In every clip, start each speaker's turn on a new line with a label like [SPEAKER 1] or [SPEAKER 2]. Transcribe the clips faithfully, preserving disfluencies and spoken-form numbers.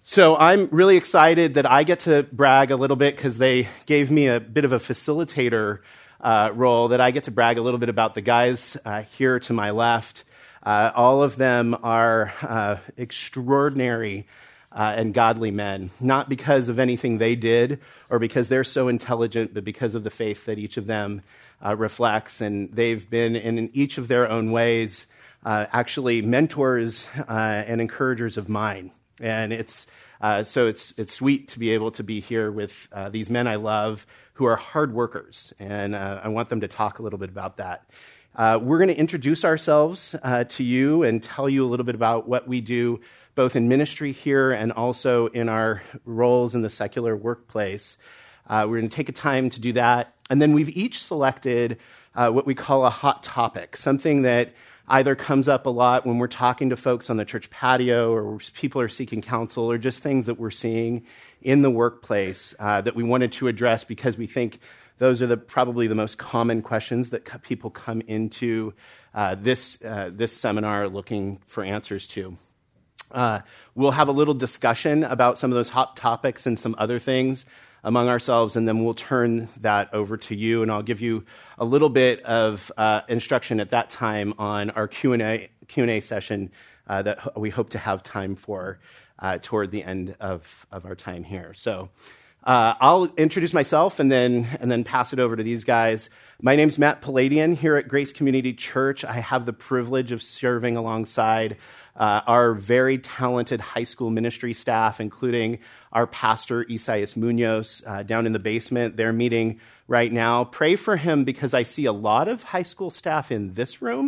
[SPEAKER 1] So I'm really excited that I get to brag a little bit because they gave me a bit of a facilitator uh, role, that I get to brag a little bit about the guys uh, here to my left. Uh, all of them are uh, extraordinary uh, and godly men, not because of anything they did or because they're so intelligent, but because of the faith that each of them uh, reflects. And they've been, in each of their own ways, uh, actually mentors uh, and encouragers of mine. And it's uh, so it's it's sweet to be able to be here with uh, these men I love who are hard workers, and uh, I want them to talk a little bit about that. Uh, we're going to introduce ourselves uh, to you and tell you a little bit about what we do, both in ministry here and also in our roles in the secular workplace. Uh, we're going to take a time to do that, and then we've each selected uh, what we call a hot topic, something that either comes up a lot when we're talking to folks on the church patio, or people are seeking counsel, or just things that we're seeing in the workplace uh, that we wanted to address because we think those are the probably the most common questions that co- people come into uh, this uh, this seminar looking for answers to. Uh, we'll have a little discussion about some of those hot topics and some other things among ourselves, and then we'll turn that over to you, and I'll give you a little bit of uh, instruction at that time on our Q and A Q and A session uh, that we hope to have time for uh, toward the end of, of our time here. So uh, I'll introduce myself and then and then pass it over to these guys. My name's Matt Palladian here at Grace Community Church. I have the privilege of serving alongside Uh, our very talented high school ministry staff, including our pastor, Isaias Munoz, uh, down in the basement. They're meeting right now. Pray for him because I see a lot of high school staff in this room.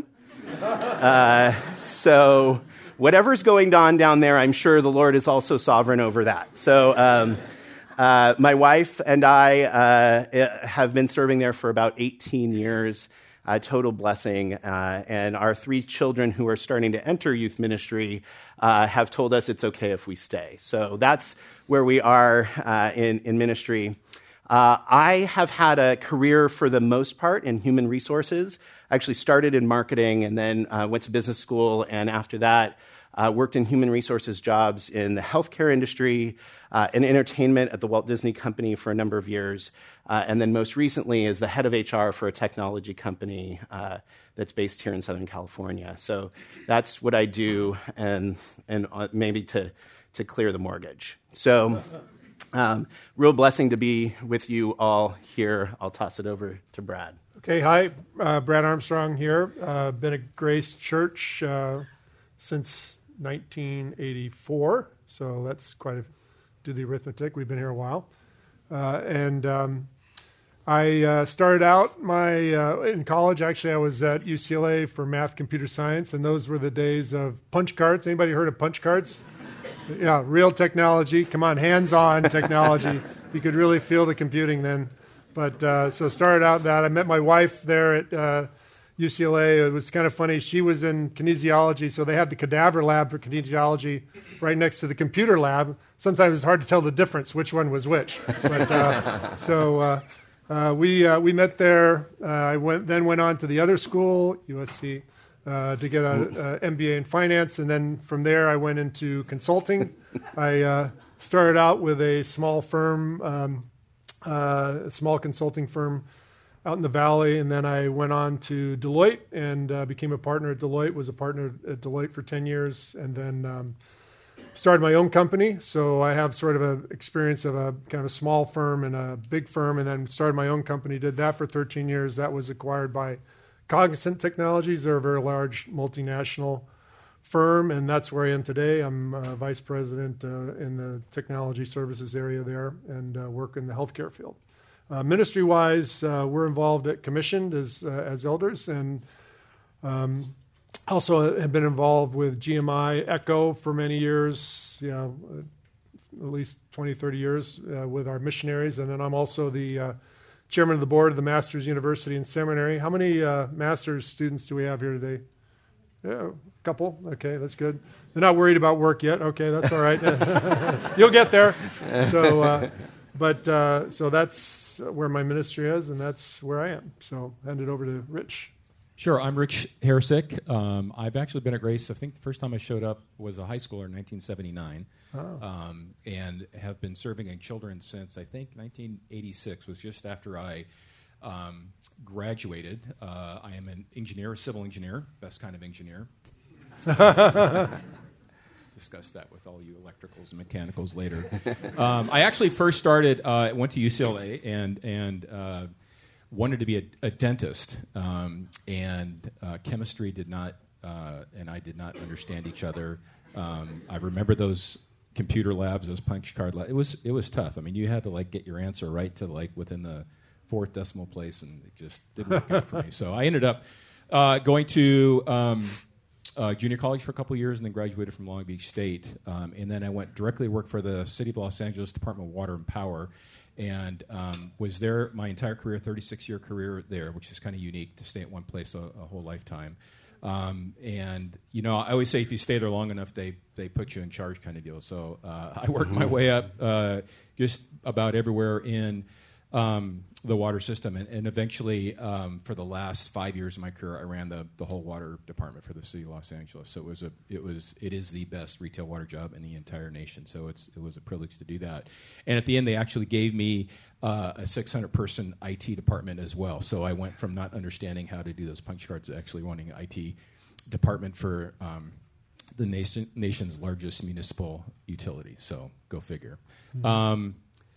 [SPEAKER 1] Uh, so whatever's going on down there, I'm sure the Lord is also sovereign over that. So um, uh, my wife and I uh, have been serving there for about eighteen years. A total blessing, uh, and our three children who are starting to enter youth ministry uh, have told us it's okay if we stay. So that's where we are uh, in, in ministry. Uh, I have had a career for the most part in human resources. I actually started in marketing and then uh, went to business school, and after that uh, worked in human resources jobs in the healthcare industry uh, and entertainment at the Walt Disney Company for a number of years. Uh, and then most recently as the head of H R for a technology company uh, that's based here in Southern California. So that's what I do, and and maybe to to clear the mortgage. So um, real blessing to be with you all here. I'll toss it over to Brad.
[SPEAKER 2] Okay, hi, uh, Brad Armstrong here. Uh, been at Grace Church uh, since nineteen eighty-four, so that's quite a, do the arithmetic. We've been here a while. Uh, and um, I uh, started out my uh, in college. Actually, I was at U C L A for math, computer science, and those were the days of punch cards. Anybody heard of punch cards? Yeah, real technology. Come on, hands-on technology. You could really feel the computing then. But uh, so started out that. I met my wife there at uh, U C L A. It was kind of funny. She was in kinesiology, so they had the cadaver lab for kinesiology right next to the computer lab. Sometimes it's hard to tell the difference, which one was which. But uh, so uh, uh, we uh, we met there. Uh, I went then went on to the other school, U S C, uh, to get a, a M B A in finance, and then from there I went into consulting. I uh, started out with a small firm, um, uh, a small consulting firm out in the Valley, and then I went on to Deloitte and uh, became a partner at Deloitte. Was a partner at Deloitte for ten years, and then Um, started my own company, so I have sort of an experience of a kind of a small firm and a big firm, and then started my own company, did that for thirteen years. That was acquired by Cognizant Technologies. They're a very large multinational firm, and that's where I am today. I'm uh, vice president uh, in the technology services area there and uh, work in the healthcare field. Uh, ministry-wise, uh, we're involved at Commissioned as, uh, as elders, and um, also have been involved with G M I Echo for many years, you know, at least twenty, thirty years uh, with our missionaries. And then I'm also the uh, chairman of the board of the Masters University and Seminary. How many uh, master's students do we have here today? Yeah, a couple. Okay, that's good. They're not worried about work yet. Okay, that's all right. You'll get there. So, uh, but uh, so that's where my ministry is, and that's where I am. So hand it over to Rich.
[SPEAKER 3] Sure. I'm Rich Harisick. Um, I've actually been at Grace. I think the first time I showed up was a high schooler in nineteen seventy-nine, oh. um, and have been serving in children since I think nineteen eighty-six. Was just after I um, graduated. Uh, I am an engineer, a civil engineer, best kind of engineer. Discuss that with all you electricals and mechanicals later. um, I actually first started. Uh, went to U C L A and and. Uh, wanted to be a, a dentist, um, and uh, chemistry did not, uh, and I did not understand each other. Um, I remember those computer labs, those punch card labs. It was it was tough. I mean, you had to like get your answer right to like within the fourth decimal place, and it just didn't work out for me. So I ended up uh, going to um, uh, junior college for a couple of years, and then graduated from Long Beach State, um, and then I went directly to work for the City of Los Angeles Department of Water and Power. And um, was there my entire career, thirty-six year career there, which is kind of unique to stay at one place a, a whole lifetime. Um, and, you know, I always say if you stay there long enough, they, they put you in charge kind of deal. So uh, I worked my way up uh, just about everywhere in um, the water system. And, and eventually, um, for the last five years of my career, I ran the, the whole water department for the city of Los Angeles. So it was a it was it is the best retail water job in the entire nation. So it's it was a privilege to do that. And at the end, they actually gave me uh, a six hundred person I T department as well. So I went from not understanding how to do those punch cards to actually running an I T department for um, the nation, nation's largest municipal utility. So go figure. Mm-hmm. Um,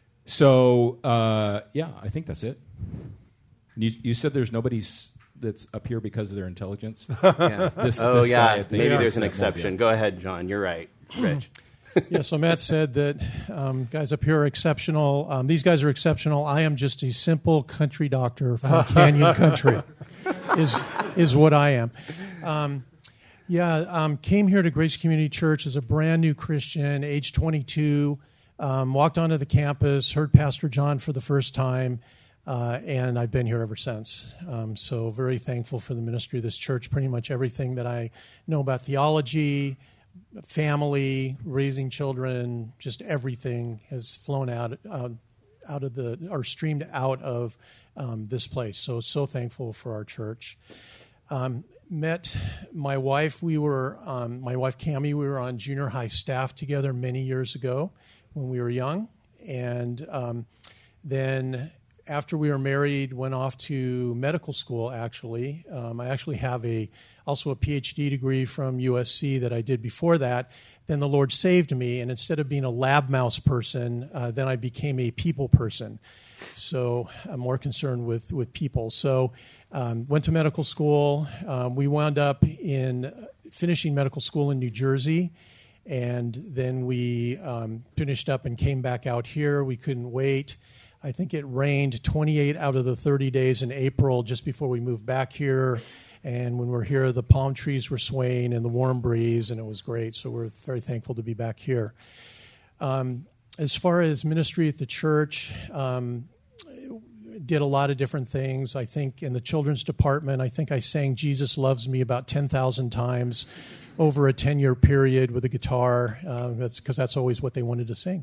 [SPEAKER 3] So, uh, yeah, I think that's it. You, you said there's nobody's that's up here because of their intelligence?
[SPEAKER 1] Yeah.
[SPEAKER 3] This,
[SPEAKER 1] oh,
[SPEAKER 3] this
[SPEAKER 1] yeah.
[SPEAKER 3] guy, I think,
[SPEAKER 1] Maybe there's an exception. Go ahead, John. You're right. Rich.
[SPEAKER 4] Yeah, so Matt said that um, guys up here are exceptional. Um, these guys are exceptional. I am just a simple country doctor from Canyon Country is is what I am. Um, yeah, um, came here to Grace Community Church as a brand new Christian, age twenty-two. Um, walked onto the campus, heard Pastor John for the first time, uh, and I've been here ever since. Um, so very thankful for the ministry of this church. Pretty much everything that I know about theology, family, raising children, just everything has flown out uh, out of the or streamed out of um, this place. So so thankful for our church. Um, met my wife. We were um, my wife Cammie. We were on junior high staff together many years ago when we were young, and um, then after we were married, went off to medical school. Actually, um, I actually have a also a P H D degree from U S C that I did before that. Then the Lord saved me, and instead of being a lab mouse person, uh, then I became a people person. So I'm more concerned with with people. So um, went to medical school. Um, we wound up in finishing medical school in New Jersey. And then we um, finished up and came back out here. We couldn't wait. I think it rained twenty-eight out of the thirty days in April just before we moved back here. And when we're here, the palm trees were swaying and the warm breeze, and it was great. So we're very thankful to be back here. Um, as far as ministry at the church, um, did a lot of different things. I think in the children's department, I think I sang Jesus Loves Me about ten thousand times over a ten-year period with a guitar. Uh, that's because that's always what they wanted to sing.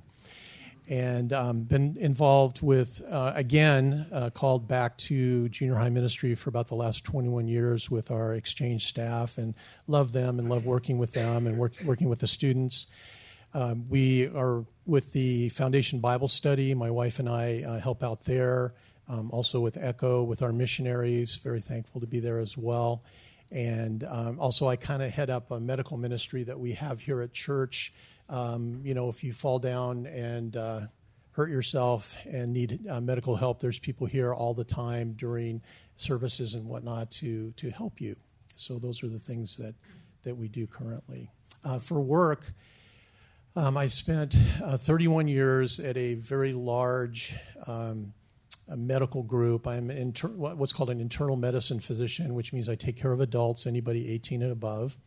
[SPEAKER 4] And um, been involved with, uh, again, uh, called back to junior high ministry for about the last twenty-one years with our exchange staff, and love them and love working with them and work, working with the students. Um, we are with the Foundation Bible Study. My wife and I uh, help out there. Um, also with Echo, with our missionaries. Very thankful to be there as well. And um, also I kind of head up a medical ministry that we have here at church. Um, you know, if you fall down and uh, hurt yourself and need uh, medical help, there's people here all the time during services and whatnot to to help you. So those are the things that, that we do currently. Uh, for work, um, I spent uh, thirty-one years at a very large um a medical group. I'm inter- what's called an internal medicine physician, which means I take care of adults, anybody eighteen and above.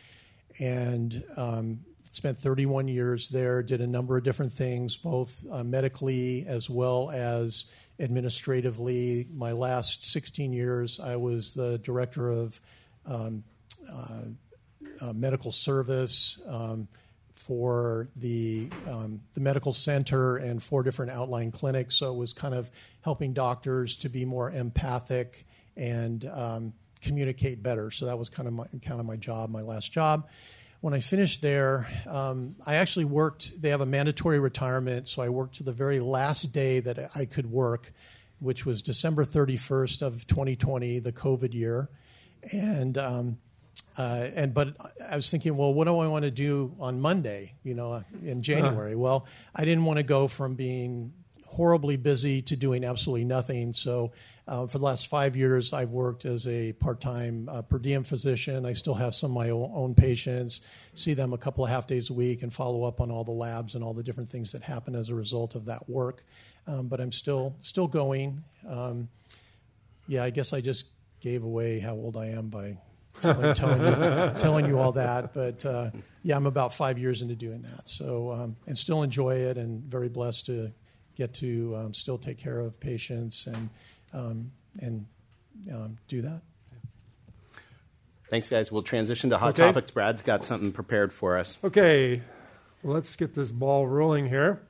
[SPEAKER 4] And um, spent thirty-one years there, did a number of different things, both uh, medically as well as administratively. My last sixteen years, I was the director of um, uh, uh, medical service, um, for the um, the medical center and four different outlying clinics. So it was kind of helping doctors to be more empathic and um, communicate better. So that was kind of my kind of my job, my last job. When I finished there, um, I actually worked. They have a mandatory retirement, so I worked to the very last day that I could work, which was December thirty-first of twenty twenty, the COVID year. And um, uh, and but I was thinking, well, what do I want to do on Monday? You know, in January. Uh-huh. Well, I didn't want to go from being horribly busy to doing absolutely nothing. So uh, for the last five years, I've worked as a part-time uh, per diem physician. I still have some of my own, own patients, see them a couple of half days a week, and follow up on all the labs and all the different things that happen as a result of that work. Um, but I'm still still going. Um, yeah, I guess I just gave away how old I am by telling, telling, you, telling you all that. But uh, yeah, I'm about five years into doing that. So um, and still enjoy it, and very blessed to get to um, still take care of patients and um, and um, do that.
[SPEAKER 1] Thanks, guys. We'll transition to hot
[SPEAKER 2] okay.
[SPEAKER 1] topics. Brad's got something prepared for us.
[SPEAKER 2] Okay, well, let's get this ball rolling here.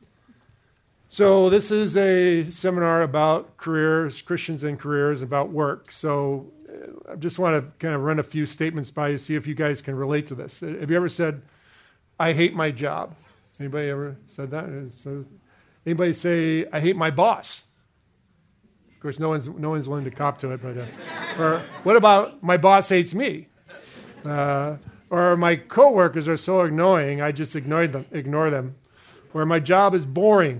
[SPEAKER 2] So this is a seminar about careers, Christians and careers, about work. So uh, I just want to kind of run a few statements by you, see if you guys can relate to this. Have you ever said, I hate my job? Anybody ever said that? So, anybody say, I hate my boss? Of course, no one's no one's willing to cop to it. But uh, or what about my boss hates me? Uh, or my coworkers are so annoying, I just ignore them. Ignore them. Or my job is boring.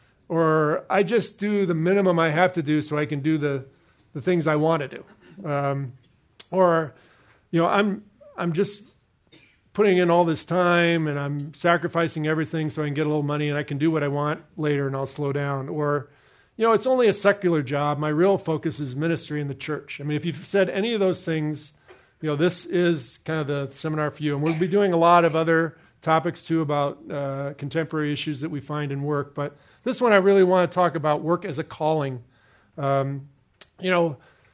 [SPEAKER 2] Or I just do the minimum I have to do so I can do the, the things I want to do. Um, or, you know, I'm I'm just putting in all this time and I'm sacrificing everything so I can get a little money and I can do what I want later and I'll slow down. Or, you know, it's only a secular job. My real focus is ministry in the church. I mean, if you've said any of those things, you know, this is kind of the seminar for you. And we'll be doing a lot of other topics too about uh, contemporary issues that we find in work. But this one I really want to talk about work as a calling. Um, you know,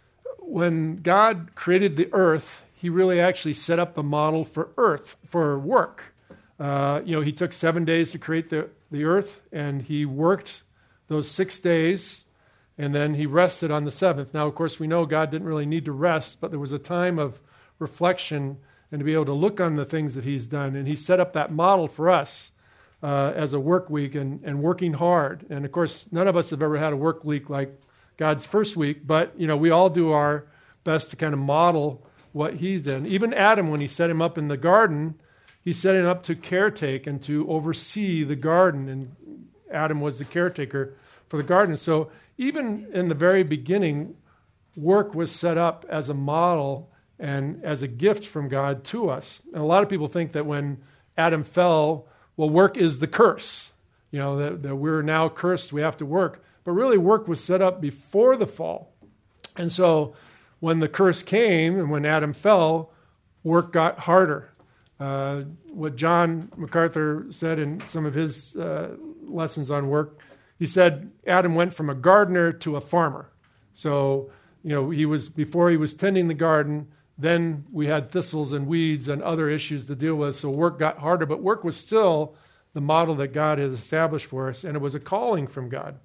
[SPEAKER 2] when God created the earth, he really actually set up the model for earth, for work. Uh, you know, he took seven days to create the, the earth, and he worked those six days, and then he rested on the seventh. Now, of course, we know God didn't really need to rest, but there was a time of reflection and to be able to look on the things that he's done. And he set up that model for us uh, as a work week and, and working hard. And, of course, none of us have ever had a work week like God's first week, but, you know, we all do our best to kind of model what he did. Even Adam, when he set him up in the garden, he set him up to caretake and to oversee the garden. And Adam was the caretaker for the garden. So even in the very beginning, work was set up as a model and as a gift from God to us. And a lot of people think that when Adam fell, well, work is the curse. You know, that, that we're now cursed, we have to work. But really, work was set up before the fall. And so when the curse came and when Adam fell, work got harder. Uh, what John MacArthur said in some of his uh, lessons on work, he said Adam went from a gardener to a farmer. So, you know, he was before he was tending the garden, then we had thistles and weeds and other issues to deal with, so work got harder. But work was still the model that God has established for us, and it was a calling from God.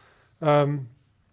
[SPEAKER 2] Um,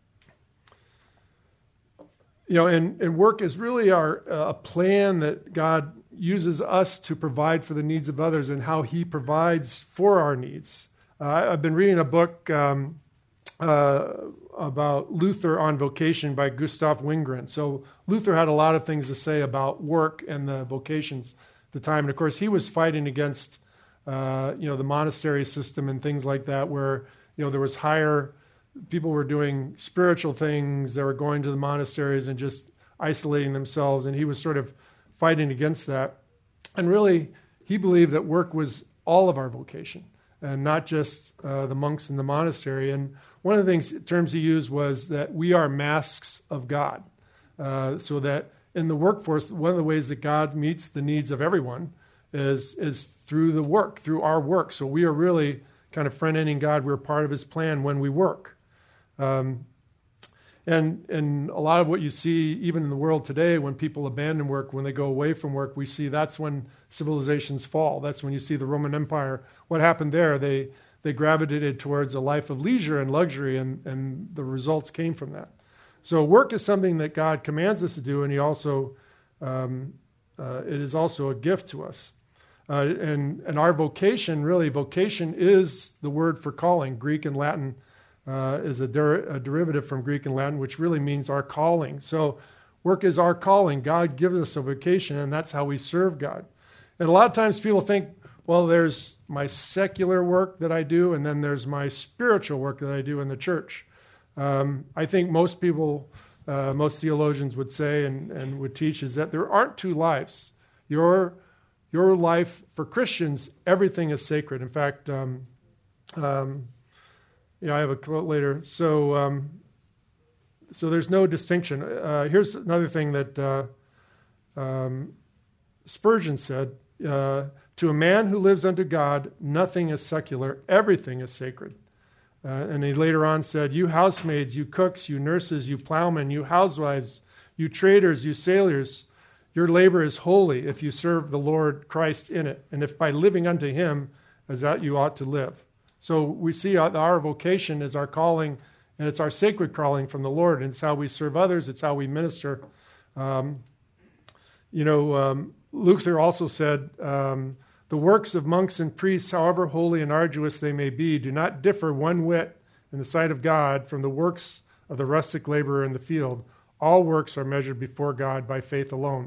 [SPEAKER 2] you know, and, and work is really our uh, a plan that God uses us to provide for the needs of others and how he provides for our needs. Uh, I've been reading a book um, uh, about Luther on vocation by Gustav Wingren. So Luther had a lot of things to say about work and the vocations at the time. And of course, he was fighting against, uh, you know, the monastery system and things like that, where, you know, there was higher, people were doing spiritual things. They were going to the monasteries and just isolating themselves. And he was sort of fighting against that. And really, he believed that work was all of our vocation and not just uh, the monks in the monastery. And one of the things, terms he used was that we are masks of God. Uh, so that in the workforce, one of the ways that God meets the needs of everyone is, is through the work, through our work. So we are really kind of front-ending God. We're part of his plan when we work. Um, and, and a lot of what you see, even in the world today, when people abandon work, when they go away from work, we see that's when civilizations fall. That's when you see the Roman Empire. What happened there? They they gravitated towards a life of leisure and luxury, and, and the results came from that. So work is something that God commands us to do, and he also, um, uh, it is also a gift to us. Uh, and, and our vocation, really, vocation is the word for calling. Greek and Latin uh, is a, der- a derivative from Greek and Latin, which really means our calling. So work is our calling. God gives us a vocation, and that's how we serve God. And a lot of times people think, well, there's my secular work that I do, and then there's my spiritual work that I do in the church. Um, I think most people, uh, most theologians would say and, and would teach is that there aren't two lives. Your Your life, for Christians, everything is sacred. In fact, um, um, yeah, I have a quote later. So, um, so there's no distinction. Uh, here's another thing that uh, um, Spurgeon said: uh, "To a man who lives unto God, nothing is secular; everything is sacred." Uh, and he later on said, "You housemaids, you cooks, you nurses, you plowmen, you housewives, you traders, you sailors, your labor is holy if you serve the Lord Christ in it, and if by living unto him as that you ought to live." So we see our, our vocation is our calling, and it's our sacred calling from the Lord, and it's how we serve others, it's how we minister. Um, you know, um, Luther also said, um, "The works of monks and priests, however holy and arduous they may be, do not differ one whit in the sight of God from the works of the rustic laborer in the field. All works are measured before God by faith alone."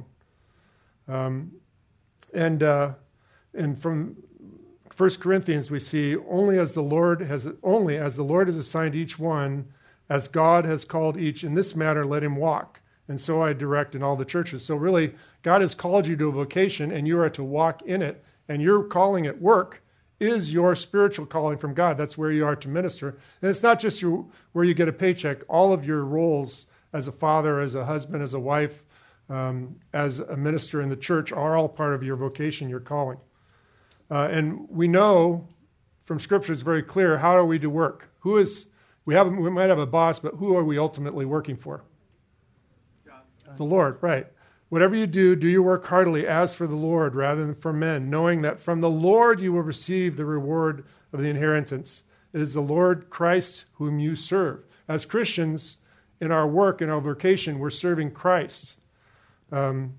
[SPEAKER 2] Um, and uh, and from First Corinthians we see only as the Lord has only as the Lord has assigned each one, as God has called each in this matter, let him walk. And so I direct in all the churches. So really, God has called you to a vocation, and you are to walk in it. And your calling at work is your spiritual calling from God. That's where you are to minister. And it's not just your, where you get a paycheck. All of your roles as a father, as a husband, as a wife, Um, as a minister in the church are all part of your vocation, your calling. Uh, and we know from Scripture, it's very clear, how are we to work? Who is, we have, we might have a boss, but who are we ultimately working for? God. The Lord, right. Whatever you do, do your work heartily as for the Lord rather than for men, knowing that from the Lord you will receive the reward of the inheritance. It is the Lord Christ whom you serve. As Christians, in our work, in our vocation, we're serving Christ. Um,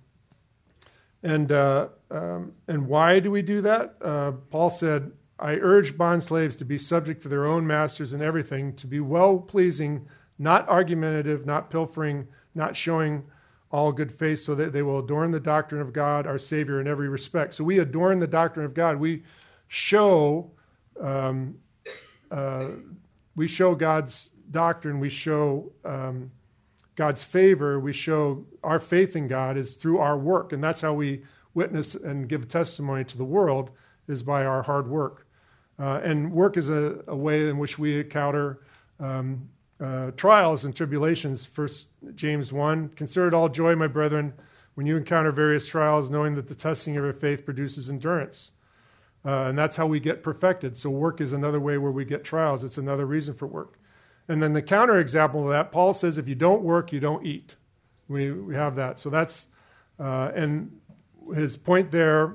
[SPEAKER 2] and uh, um, and why do we do that? Uh, Paul said, "I urge bondslaves to be subject to their own masters in everything, to be well-pleasing, not argumentative, not pilfering, not showing all good faith, so that they will adorn the doctrine of God, our Savior, in every respect." So we adorn the doctrine of God. We show, um, uh, we show God's doctrine. We show um, God's favor. We show our faith in God is through our work, and that's how we witness and give testimony to the world, is by our hard work. Uh, and work is a, a way in which we encounter um, uh, trials and tribulations. First James one, "Consider it all joy, my brethren, when you encounter various trials, knowing that the testing of your faith produces endurance." Uh, and that's how we get perfected. So work is another way where we get trials. It's another reason for work. And then the counter example of that, Paul says, if you don't work, you don't eat. We we have that. So that's, uh, and his point there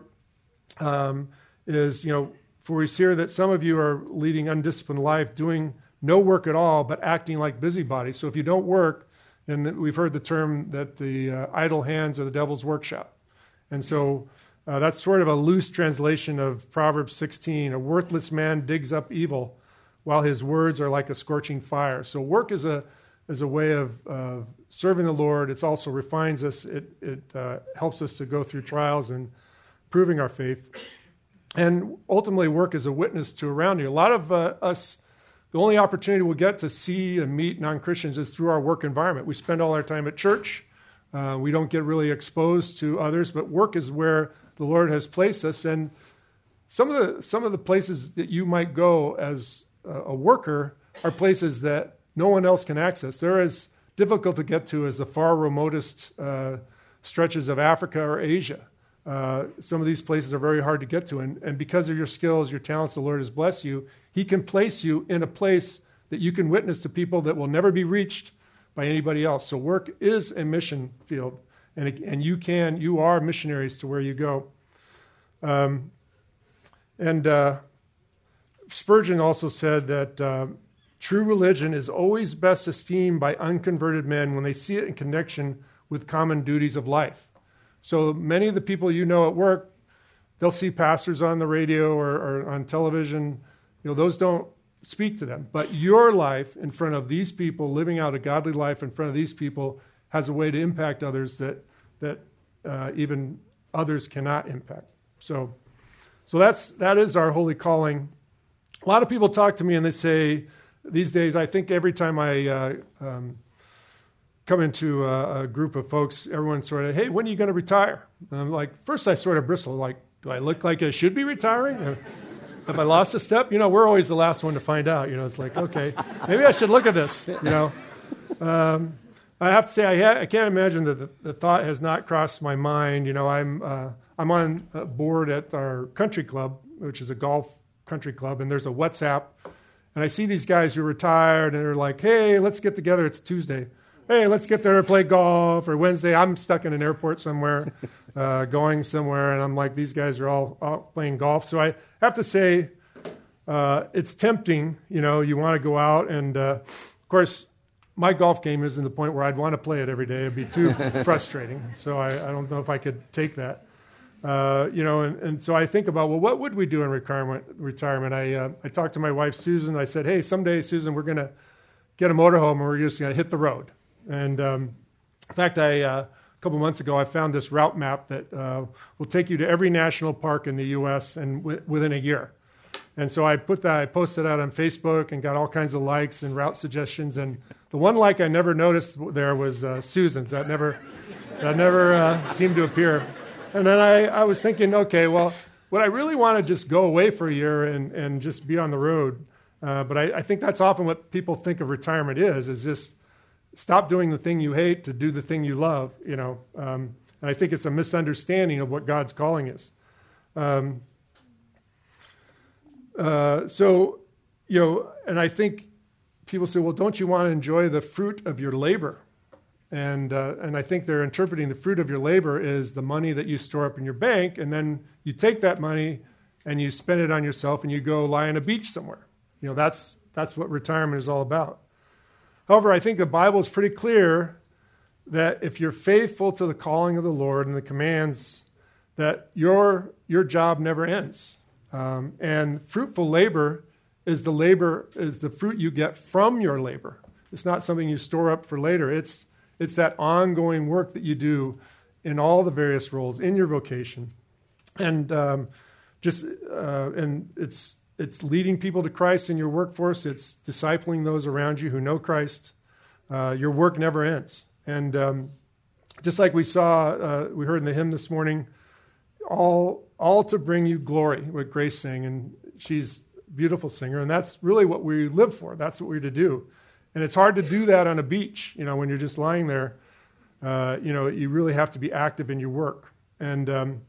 [SPEAKER 2] um, is, you know, for we hear that some of you are leading undisciplined life, doing no work at all, but acting like busybodies. So if you don't work, and we've heard the term that the uh, idle hands are the devil's workshop. And so uh, that's sort of a loose translation of Proverbs sixteen. "A worthless man digs up evil, while his words are like a scorching fire." So work is a is a way of uh, serving the Lord. It also refines us. It it uh, helps us to go through trials and proving our faith. And ultimately, work is a witness to around you. A lot of uh, us, the only opportunity we'll get to see and meet non-Christians is through our work environment. We spend all our time at church. Uh, we don't get really exposed to others, but work is where the Lord has placed us. And some of the some of the places that you might go as a worker are places that no one else can access. They're as difficult to get to as the far remotest uh, stretches of Africa or Asia. Uh, some of these places are very hard to get to, and, and because of your skills, your talents, the Lord has blessed you. He can place you in a place that you can witness to people that will never be reached by anybody else. So work is a mission field, and and you can, you are missionaries to where you go. Um, and uh, Spurgeon also said that uh, True religion is always best esteemed by unconverted men when they see it in connection with common duties of life. So many of the people you know at work, they'll see pastors on the radio or, or on television. You know, those don't speak to them. But your life in front of these people, living out a godly life in front of these people, has a way to impact others that that uh, even others cannot impact. So, so that's that is our holy calling. A lot of people talk to me and they say, these days, I think every time I uh, um, come into a, a group of folks, everyone's sort of, hey, when are you going to retire? And I'm like, first I sort of bristle, like, do I look like I should be retiring? Have I lost a step? You know, we're always the last one to find out. You know, it's like, okay, maybe I should look at this, you know. Um, I have to say, I, ha- I can't imagine that the, the thought has not crossed my mind. You know, I'm uh, I'm on a board at our country club, which is a golf country club, and there's a WhatsApp. And I see these guys who are retired, and they're like, hey, let's get together. It's Tuesday. Hey, let's get there and play golf. Or Wednesday, I'm stuck in an airport somewhere, uh, going somewhere, and I'm like, these guys are all, all playing golf. So I have to say, uh, it's tempting. You know, you want to go out, and uh, of course, my golf game isn't the point where I'd want to play it every day. It'd be too frustrating. So I, I don't know if I could take that. Uh, you know, and, and so I think about, well, what would we do in retirement? Retirement. I uh, I talked to my wife, Susan. I said, hey, someday, Susan, we're going to get a motorhome and we're just going to hit the road. And um, in fact, I uh, a couple months ago, I found this route map that uh, will take you to every national park in the U S and w- within a year. And so I put that, I posted that on Facebook and got all kinds of likes and route suggestions. And the one like I never noticed there was uh, Susan's. That never, that never uh, seemed to appear. And then I, I was thinking, okay, well, would I really want to just go away for a year and, and just be on the road? Uh, but I, I think that's often what people think of retirement is, is just stop doing the thing you hate to do the thing you love, you know. Um, and I think it's a misunderstanding of what God's calling is. Um, uh, so, you know, and I think people say, well, don't you want to enjoy the fruit of your labor? And uh, and I think they're interpreting the fruit of your labor is the money that you store up in your bank, and then you take that money and you spend it on yourself and you go lie on a beach somewhere. You know, that's that's what retirement is all about. However, I think the Bible is pretty clear that if you're faithful to the calling of the Lord and the commands, that your your job never ends. Um, and fruitful labor is the labor is the fruit you get from your labor. It's not something you store up for later. It's It's that ongoing work that you do in all the various roles in your vocation, and um, just uh, and it's it's leading people to Christ in your workforce. It's discipling those around you who know Christ. Uh, your work never ends, and um, just like we saw, uh, we heard in the hymn this morning, all all to bring you glory. What Grace sang, and she's a beautiful singer, and that's really what we live for. That's what we're to do. And it's hard to do that on a beach, you know, when you're just lying there. Uh, you know, you really have to be active in your work. And um,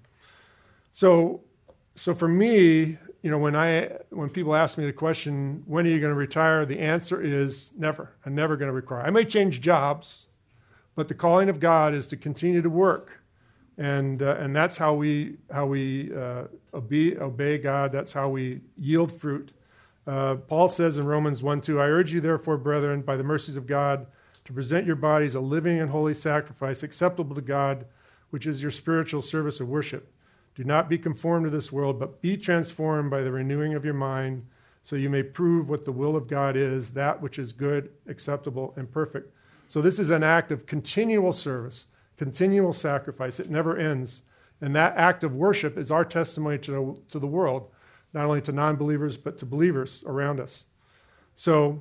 [SPEAKER 2] so, so for me, you know, when I when people ask me the question, when are you going to retire? The answer is never. I'm never going to retire. I may change jobs, but the calling of God is to continue to work, and uh, and that's how we how we uh, obey obey God. That's how we yield fruit. Uh, Paul says in Romans one two, I urge you therefore, brethren, by the mercies of God, to present your bodies a living and holy sacrifice, acceptable to God, which is your spiritual service of worship. Do not be conformed to this world, but be transformed by the renewing of your mind, so you may prove what the will of God is, that which is good, acceptable, and perfect. So this is an act of continual service, continual sacrifice. It never ends. And that act of worship is our testimony to, to the world, not only to non-believers, but to believers around us. So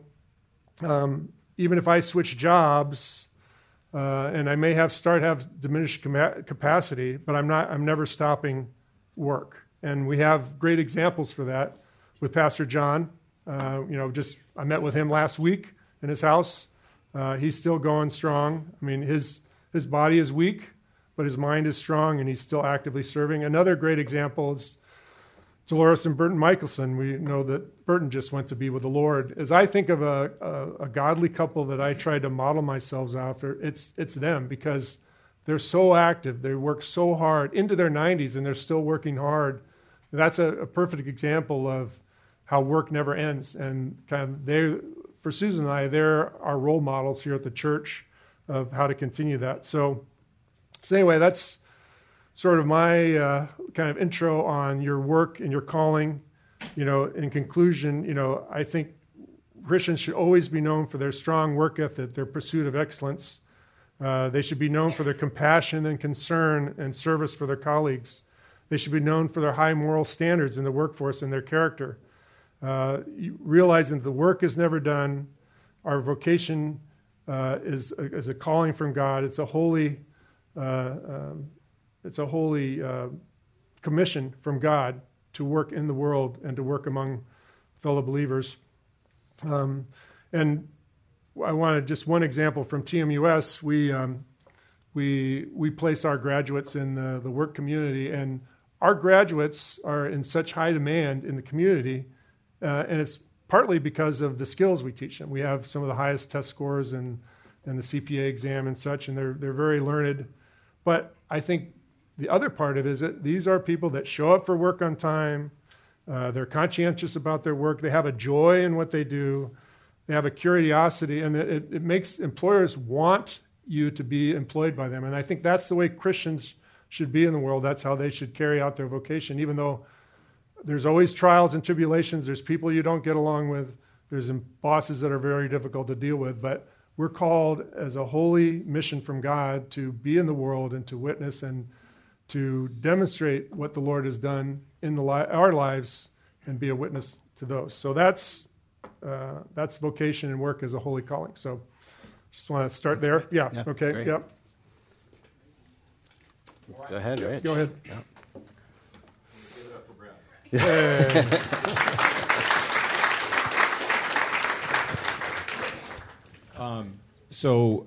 [SPEAKER 2] um, even if I switch jobs, uh, and I may have start have diminished com- capacity, but I'm not. I'm never stopping work. And we have great examples for that with Pastor John. Uh, you know, just I met with him last week in his house. Uh, he's still going strong. I mean, his his body is weak, but his mind is strong, and he's still actively serving. Another great example is Dolores and Burton Michelson. We know that Burton just went to be with the Lord. As I think of a, a, a godly couple that I try to model myself after, it's it's them, because they're so active. They work so hard into their nineties, and they're still working hard. That's a, a perfect example of how work never ends. And kind of they for Susan and I, they're our role models here at the church of how to continue that. So, so anyway, that's sort of my uh, kind of intro on your work and your calling. You know, in conclusion, you know, I think Christians should always be known for their strong work ethic, their pursuit of excellence. Uh, they should be known for their compassion and concern and service for their colleagues. They should be known for their high moral standards in the workforce and their character. Uh, realizing that the work is never done, our vocation uh, is, a, is a calling from God. It's a holy, uh, um, it's a holy uh, commission from God to work in the world and to work among fellow believers. Um, and I wanted just one example from T M U S. We um, we we place our graduates in the, the work community, and our graduates are in such high demand in the community, uh, and it's partly because of the skills we teach them. We have some of the highest test scores and and the C P A exam and such, and they're they're very learned. But I think the other part of it is that these are people that show up for work on time. Uh, they're conscientious about their work. They have a joy in what they do. They have a curiosity, and it, it makes employers want you to be employed by them. And I think that's the way Christians should be in the world. That's how they should carry out their vocation, even though there's always trials and tribulations. There's people you don't get along with. There's bosses that are very difficult to deal with. But we're called as a holy mission from God to be in the world and to witness and to demonstrate what the Lord has done in the li- our lives and be a witness to those. So that's uh, that's vocation and work as a holy calling. So just want to start there. Yeah,
[SPEAKER 1] yeah
[SPEAKER 2] okay,
[SPEAKER 1] great.
[SPEAKER 2] yep.
[SPEAKER 1] Go ahead, Rich.
[SPEAKER 2] Go ahead.
[SPEAKER 1] Yeah.
[SPEAKER 3] Give it up for Brad. um, so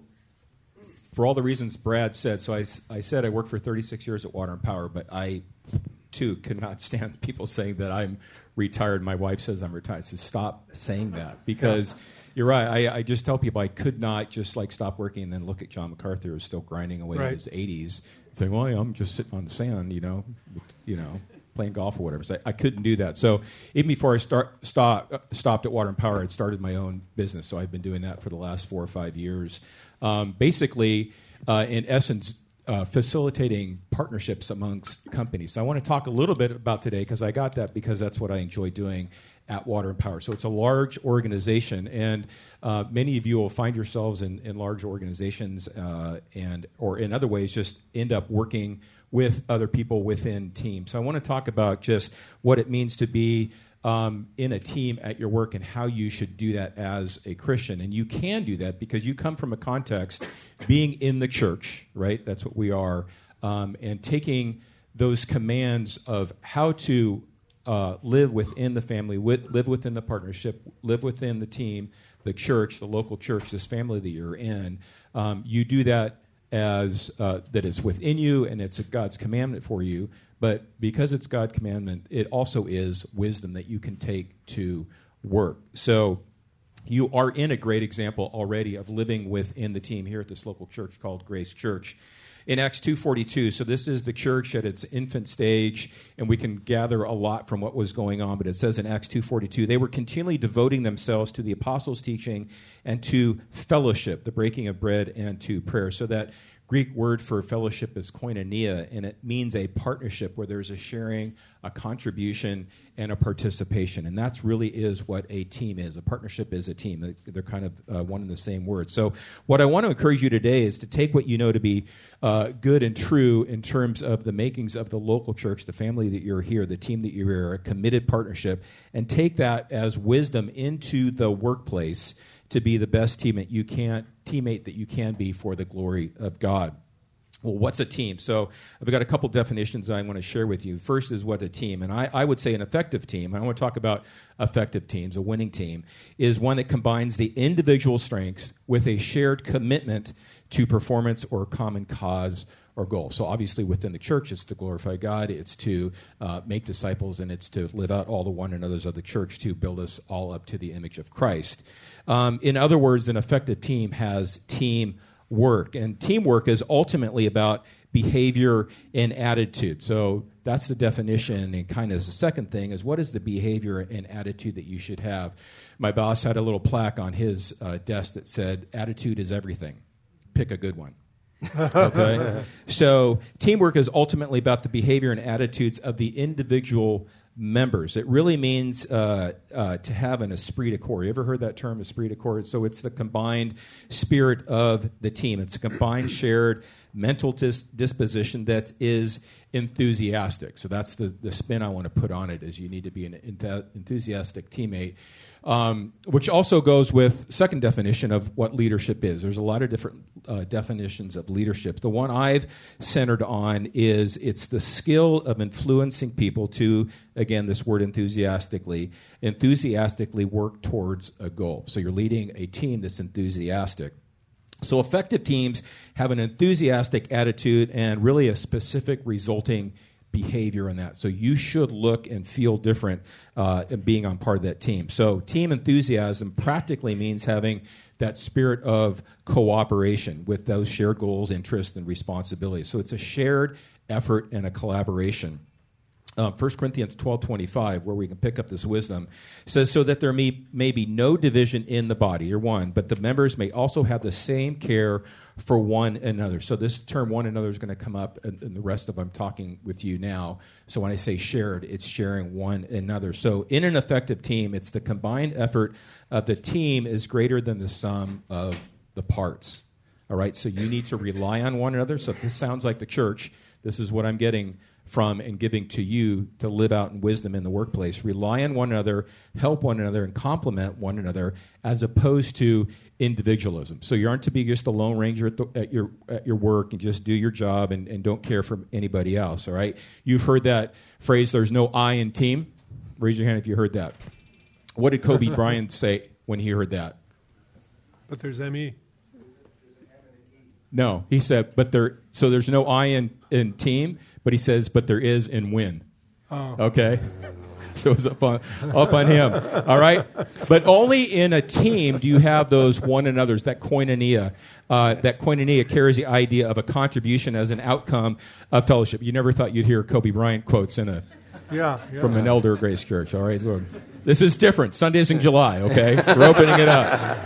[SPEAKER 3] for all the reasons Brad said, so I, I said I worked for thirty-six years at Water and Power, but I, too, could not stand people saying that I'm retired. My wife says I'm retired. So stop saying that, because you're right. I, I just tell people I could not just like stop working and then look at John MacArthur, who's still grinding away
[SPEAKER 2] right.
[SPEAKER 3] in his eighties, and say, well, I'm just sitting on the sand, you know, you know, playing golf or whatever. So I, I couldn't do that. So even before I start stop, stopped at Water and Power, I'd started my own business. So I've been doing that for the last four or five years. Um, basically, uh, in essence, uh, facilitating partnerships amongst companies. So I want to talk a little bit about today, because I got that because that's what I enjoy doing at Water and Power. So it's a large organization, and uh, many of you will find yourselves in, in large organizations uh, and or in other ways just end up working with other people within teams. So I want to talk about just what it means to be Um, in a team at your work and how you should do that as a Christian. And you can do that because you come from a context being in the church, right? That's what we are. Um, and taking those commands of how to uh, live within the family, with, live within the partnership, live within the team, the church, the local church, this family that you're in. Um, you do that as uh, that is within you, and it's God's commandment for you. But because it's God's commandment, it also is wisdom that you can take to work. So you are in a great example already of living within the team here at this local church called Grace Church. In Acts two forty-two, so this is the church at its infant stage, and we can gather a lot from what was going on, but it says in Acts two forty-two, they were continually devoting themselves to the apostles' teaching and to fellowship, the breaking of bread, and to prayer. So that Greek word for fellowship is koinonia, and it means a partnership where there's a sharing, a contribution, and a participation. And that's really is what a team is. A partnership is a team. They're kind of uh, one and the same word. So what I want to encourage you today is to take what you know to be uh, good and true in terms of the makings of the local church, the family that you're here, the team that you're here, a committed partnership, and take that as wisdom into the workplace to be the best teammate you can, teammate that you can be for the glory of God. Well, what's a team? So I've got a couple definitions I want to share with you. First is what a team, and I, I would say an effective team, and I want to talk about effective teams, a winning team, is one that combines the individual strengths with a shared commitment to performance or common cause or goal. So obviously within the church, it's to glorify God, it's to uh, make disciples, and it's to live out all the one another's of the church to build us all up to the image of Christ. Um, in other words, an effective team has team work, and teamwork is ultimately about behavior and attitude. So that's the definition, and kind of the second thing is, what is the behavior and attitude that you should have? My boss had a little plaque on his uh, desk that said, attitude is everything. Pick a good one. Okay? So teamwork is ultimately about the behavior and attitudes of the individual members. It really means uh, uh, to have an esprit de corps. You ever heard that term, esprit de corps? So it's the combined spirit of the team. It's a combined shared mental dis- disposition that is enthusiastic. So that's the, the spin I want to put on it, is you need to be an enth- enthusiastic teammate. Um, which also goes with second definition of what leadership is. There's a lot of different uh, definitions of leadership. The one I've centered on is it's the skill of influencing people to, again, this word enthusiastically, enthusiastically work towards a goal. So you're leading a team that's enthusiastic. So effective teams have an enthusiastic attitude and really a specific resulting behavior in that. So you should look and feel different uh, in being on part of that team. So team enthusiasm practically means having that spirit of cooperation with those shared goals, interests, and responsibilities. So it's a shared effort and a collaboration. Uh, First Corinthians twelve twenty-five, where we can pick up this wisdom, says, so that there may, may be no division in the body, or one, but the members may also have the same care for one another. So this term one another is going to come up in, in the rest of I'm talking with you now. So when I say shared, it's sharing one another. So in an effective team, it's the combined effort of the team is greater than the sum of the parts. All right, so you need to rely on one another. So if this sounds like the church, this is what I'm getting from and giving to you to live out in wisdom in the workplace. Rely on one another, help one another, and complement one another, as opposed to individualism. So you aren't to be just a lone ranger at, the, at your at your work and just do your job and, and don't care for anybody else, all right? You've heard that phrase, there's no I in team. Raise your hand if you heard that. What did Kobe Bryant say when he heard that?
[SPEAKER 2] But there's M E.
[SPEAKER 3] No, he said, but there. So there's no I in, in team, but he says, but there is in win.
[SPEAKER 2] Oh.
[SPEAKER 3] Okay? So it's up on, up on him. All right? But only in a team do you have those one another's, that koinonia. Uh, that koinonia carries the idea of a contribution as an outcome of fellowship. You never thought you'd hear Kobe Bryant quotes in a
[SPEAKER 2] yeah, yeah.
[SPEAKER 3] from an elder at Grace Church. All right? This is different. Sundays in July, okay? We're opening it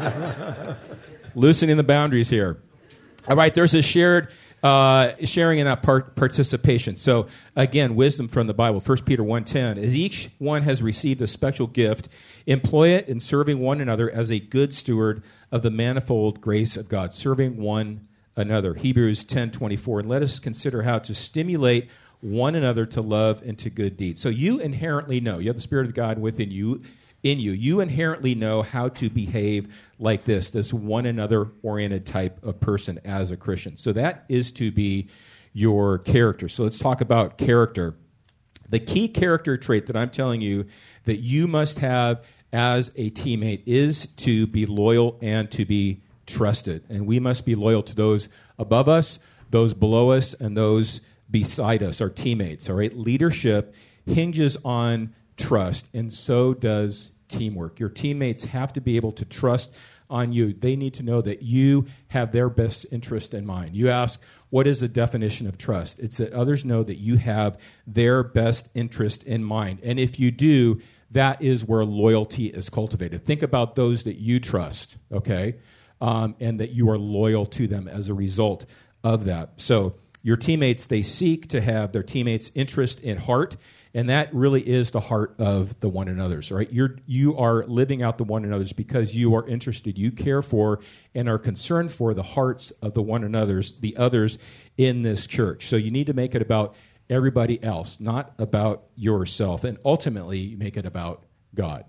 [SPEAKER 3] up. Loosening the boundaries here. All right, there's a shared uh, sharing in that part, participation. So, again, wisdom from the Bible, First Peter one ten, as each one has received a special gift, employ it in serving one another as a good steward of the manifold grace of God, serving one another. Hebrews ten twenty-four, and let us consider how to stimulate one another to love and to good deeds. So you inherently know, you have the Spirit of God within you, in you, you inherently know how to behave like this, this one another oriented type of person as a Christian. So that is to be your character. So let's talk about character. The key character trait that I'm telling you that you must have as a teammate is to be loyal and to be trusted. And we must be loyal to those above us, those below us, and those beside us, our teammates. All right? Leadership hinges on trust, and so does teamwork. Your teammates have to be able to trust on you. They need to know that you have their best interest in mind. You ask, what is the definition of trust? It's that others know that you have their best interest in mind. And if you do, that is where loyalty is cultivated. Think about those that you trust, okay, um, and that you are loyal to them as a result of that. So your teammates, they seek to have their teammates' interest in heart, and that really is the heart of the one another's, right? You're, you are living out the one another's because you are interested, you care for, and are concerned for the hearts of the one another's, the others in this church. So you need to make it about everybody else, not about yourself, and ultimately you make it about God.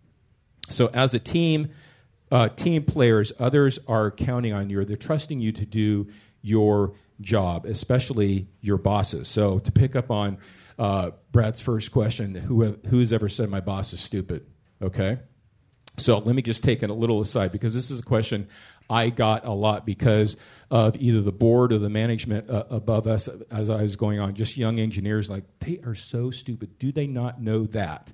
[SPEAKER 3] So as a team, uh, team players, others are counting on you, or they're trusting you to do your job, especially your bosses. So to pick up on uh, Brad's first question, who who's ever said my boss is stupid? Okay, so let me just take it a little aside, because this is a question I got a lot because of either the board or the management uh, above us as I was going on, just young engineers like, they are so stupid. Do they not know that?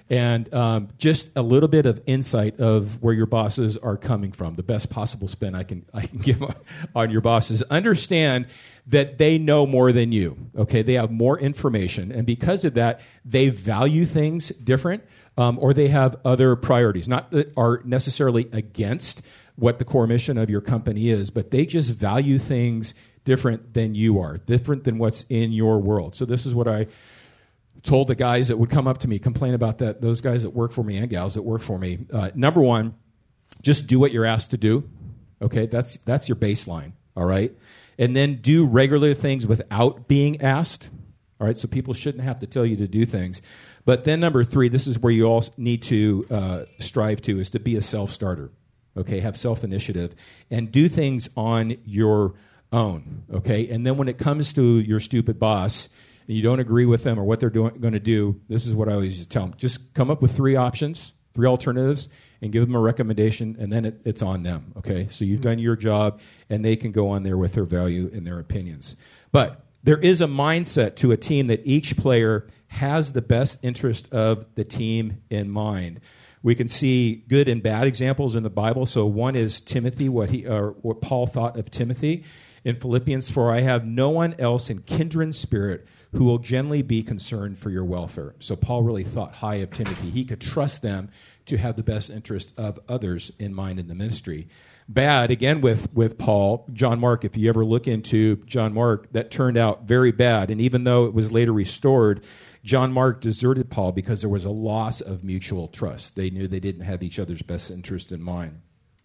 [SPEAKER 3] And um, just a little bit of insight of where your bosses are coming from. The best possible spin I can I can give on, on your bosses. Understand that they know more than you. Okay, they have more information, and because of that, they value things different, um, or they have other priorities. Not that are necessarily against what the core mission of your company is, but they just value things different than you are, different than what's in your world. So this is what I told the guys that would come up to me, complain about that, those guys that work for me and gals that work for me. Uh, number one, just do what you're asked to do. Okay, that's that's your baseline, all right? And then do regular things without being asked, all right? So people shouldn't have to tell you to do things. But then number three, this is where you all need to uh, strive to, is to be a self-starter, okay? Have self-initiative and do things on your own, okay? And then when it comes to your stupid boss, and you don't agree with them or what they're doing, going to do, this is what I always tell them. Just come up with three options, three alternatives, and give them a recommendation, and then it, it's on them, okay? So you've done your job, and they can go on there with their value and their opinions. But there is a mindset to a team that each player has the best interest of the team in mind. We can see good and bad examples in the Bible. So one is Timothy, what he or what Paul thought of Timothy in Philippians, for I have no one else in kindred spirit who will generally be concerned for your welfare. So Paul really thought high of Timothy. He could trust them to have the best interest of others in mind in the ministry. Bad, again, with, with Paul, John Mark, if you ever look into John Mark, that turned out very bad. And even though it was later restored, John Mark deserted Paul because there was a loss of mutual trust. They knew they didn't have each other's best interest in mind.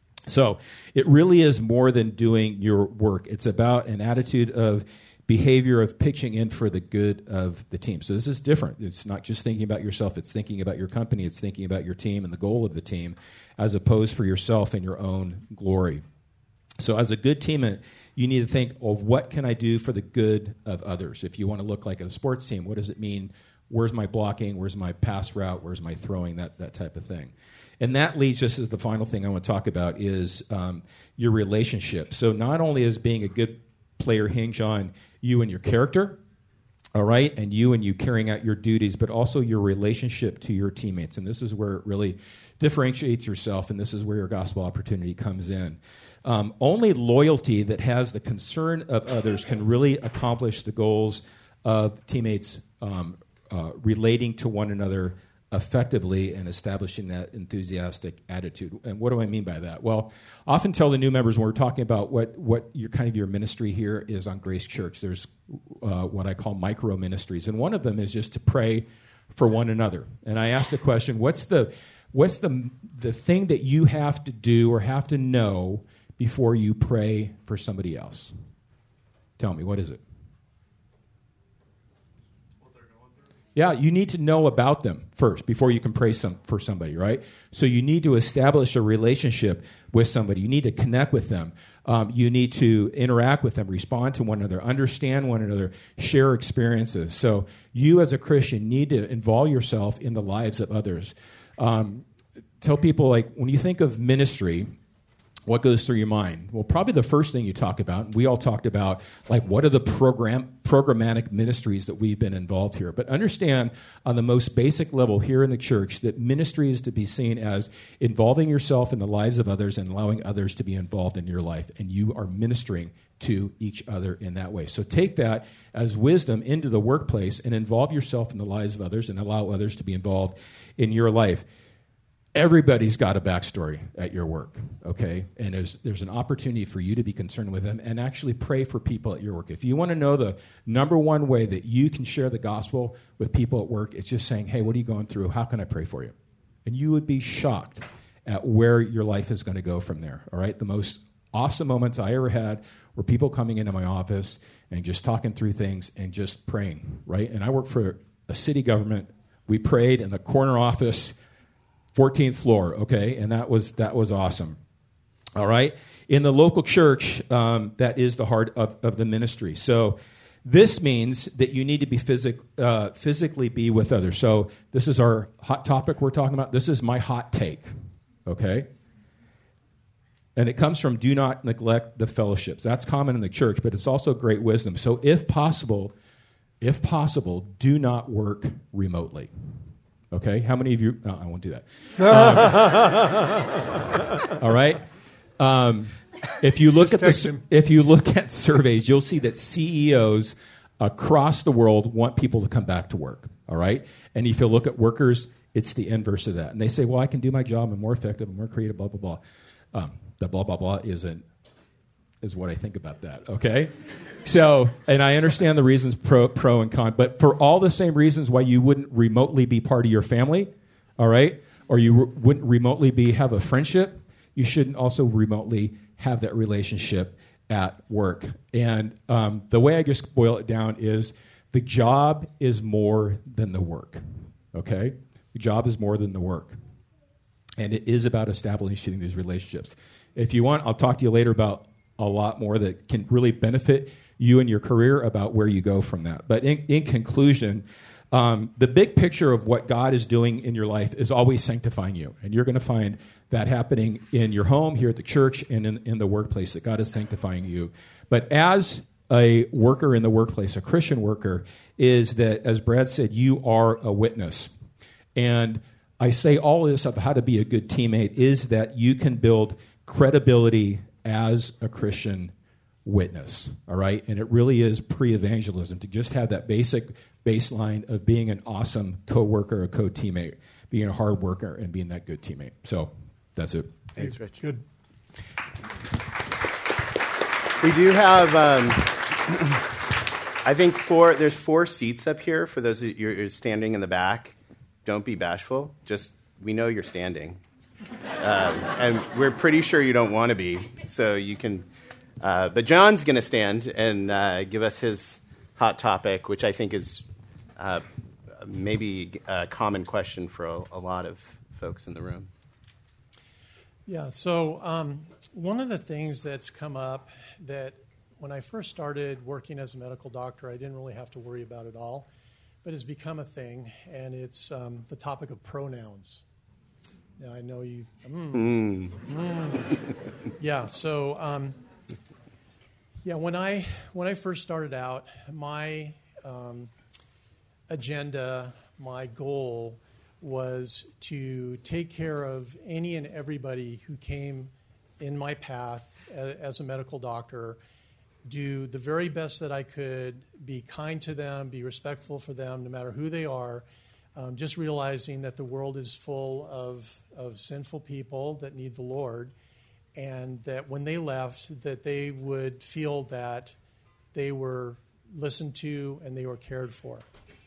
[SPEAKER 3] So it really is more than doing your work. It's about an attitude of behavior of pitching in for the good of the team. So this is different. It's not just thinking about yourself. It's thinking about your company. It's thinking about your team and the goal of the team, as opposed for yourself and your own glory. So as a good team, you need to think of what can I do for the good of others. If you want to look like a sports team, what does it mean? Where's my blocking? Where's my pass route? Where's my throwing? That that type of thing. And that leads just to the final thing I want to talk about is um, your relationship. So not only is being a good player hinge on you and your character, all right, and you and you carrying out your duties, but also your relationship to your teammates. And this is where it really differentiates yourself, and this is where your gospel opportunity comes in. Um, only loyalty that has the concern of others can really accomplish the goals of teammates um, uh, relating to one another effectively and establishing that enthusiastic attitude. And what do I mean by that? Well, I often tell the new members when we're talking about what, what your kind of your ministry here is on Grace Church, there's uh, what I call micro ministries. And one of them is just to pray for one another. And I ask the question, what's the what's the the thing that you have to do or have to know before you pray for somebody else? Tell me, what is it? Yeah, you need to know about them first before you can pray some, for somebody, right? So you need to establish a relationship with somebody. You need to connect with them. Um, you need to interact with them, respond to one another, understand one another, share experiences. So you as a Christian need to involve yourself in the lives of others. Um, tell people, like, when you think of ministry, what goes through your mind? Well, probably the first thing you talk about, we all talked about, like, what are the program programmatic ministries that we've been involved here? But understand on the most basic level here in the church that ministry is to be seen as involving yourself in the lives of others and allowing others to be involved in your life. And you are ministering to each other in that way. So take that as wisdom into the workplace and involve yourself in the lives of others and allow others to be involved in your life. Everybody's got a backstory at your work, okay? And there's, there's an opportunity for you to be concerned with them and actually pray for people at your work. If you want to know the number one way that you can share the gospel with people at work, it's just saying, hey, what are you going through? How can I pray for you? And you would be shocked at where your life is going to go from there, all right? The most awesome moments I ever had were people coming into my office and just talking through things and just praying, right? And I work for a city government. We prayed in the corner office, fourteenth floor, okay, and that was that was awesome. All right, in the local church, um, that is the heart of, of the ministry. So this means that you need to be physic, uh, physically be with others. So this is our hot topic we're talking about. This is my hot take, okay, and it comes from do not neglect the fellowships. That's common in the church, but it's also great wisdom. So if possible, if possible, do not work remotely. Okay? How many of you... No, I won't do that. Um, all right? Um, if you look
[SPEAKER 2] Just
[SPEAKER 3] at
[SPEAKER 2] text
[SPEAKER 3] the
[SPEAKER 2] him.
[SPEAKER 3] if you look at surveys, you'll see that C E Os across the world want people to come back to work. All right? And if you look at workers, it's the inverse of that. And they say, well, I can do my job. I'm more effective. I'm more creative, blah, blah, blah. Um, the blah, blah, blah isn't, is what I think about that, okay? So, and I understand the reasons pro, pro and con, but for all the same reasons why you wouldn't remotely be part of your family, all right, or you re- wouldn't remotely be have a friendship, you shouldn't also remotely have that relationship at work. And um, the way I just boil it down is the job is more than the work, okay? The job is more than the work. And it is about establishing these relationships. If you want, I'll talk to you later about a lot more that can really benefit you and your career about where you go from that. But in, in conclusion, um, the big picture of what God is doing in your life is always sanctifying you. And you're going to find that happening in your home, here at the church, and in, in the workplace, that God is sanctifying you. But as a worker in the workplace, a Christian worker, is that, as Brad said, you are a witness. And I say all this of how to be a good teammate is that you can build credibility as a Christian witness, all right? And it really is pre-evangelism to just have that basic baseline of being an awesome co-worker, a co-teammate, being a hard worker, and being that good teammate. So that's it.
[SPEAKER 1] Thanks, Rich.
[SPEAKER 2] Good.
[SPEAKER 1] We do have, um, I think, four. There's four seats up here for those of you you're standing in the back. Don't be bashful. Just, we know you're standing. Um, and we're pretty sure you don't want to be, so you can... Uh, but John's going to stand and uh, give us his hot topic, which I think is uh, maybe a common question for a, a lot of folks in the room.
[SPEAKER 4] Yeah, so um, one of the things that's come up that when I first started working as a medical doctor, I didn't really have to worry about at all, but has become a thing, and it's um, the topic of pronouns. Now, I know you... Mm, mm. Mm. Yeah, so... Um, Yeah, when I when I first started out, my um, agenda, my goal was to take care of any and everybody who came in my path a, as a medical doctor, do the very best that I could, be kind to them, be respectful for them, no matter who they are, um, just realizing that the world is full of, of sinful people that need the Lord, and that when they left, that they would feel that they were listened to and they were cared for.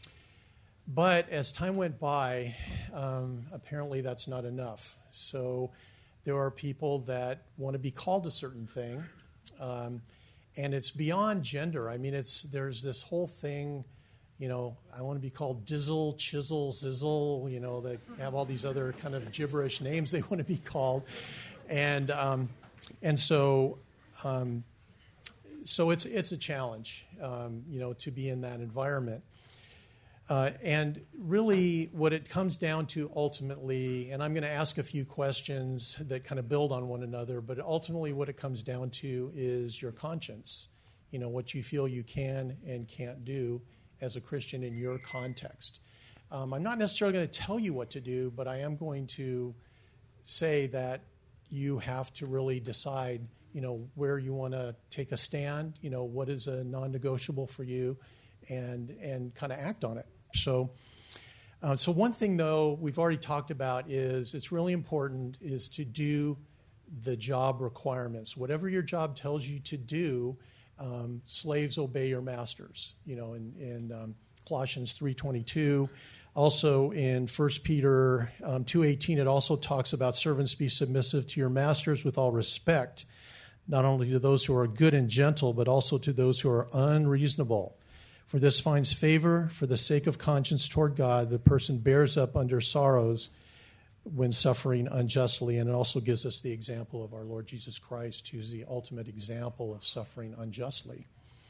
[SPEAKER 4] But as time went by, um, apparently that's not enough. So there are people that want to be called a certain thing, um, and it's beyond gender. I mean, it's there's this whole thing, you know, I want to be called Dizzle, Chisel, Zizzle, you know, that have all these other kind of gibberish names they want to be called. And um, and so um, so it's it's a challenge, um, you know, to be in that environment. Uh, and really, what it comes down to ultimately, and I'm going to ask a few questions that kind of build on one another, but ultimately, what it comes down to is your conscience. You know, what you feel you can and can't do as a Christian in your context. Um, I'm not necessarily going to tell you what to do, but I am going to say that you have to really decide, you know, where you want to take a stand, you know, what is a non-negotiable for you, and and kind of act on it. So, uh, so one thing, though, we've already talked about is it's really important is to do the job requirements. Whatever your job tells you to do, um, slaves obey your masters, you know, in, in um, Colossians three twenty-two. Also in First Peter um, two eighteen, it also talks about servants be submissive to your masters with all respect, not only to those who are good and gentle, but also to those who are unreasonable. For this finds favor for the sake of conscience toward God. The person bears up under sorrows when suffering unjustly. And it also gives us the example of our Lord Jesus Christ, who's the ultimate example of suffering unjustly.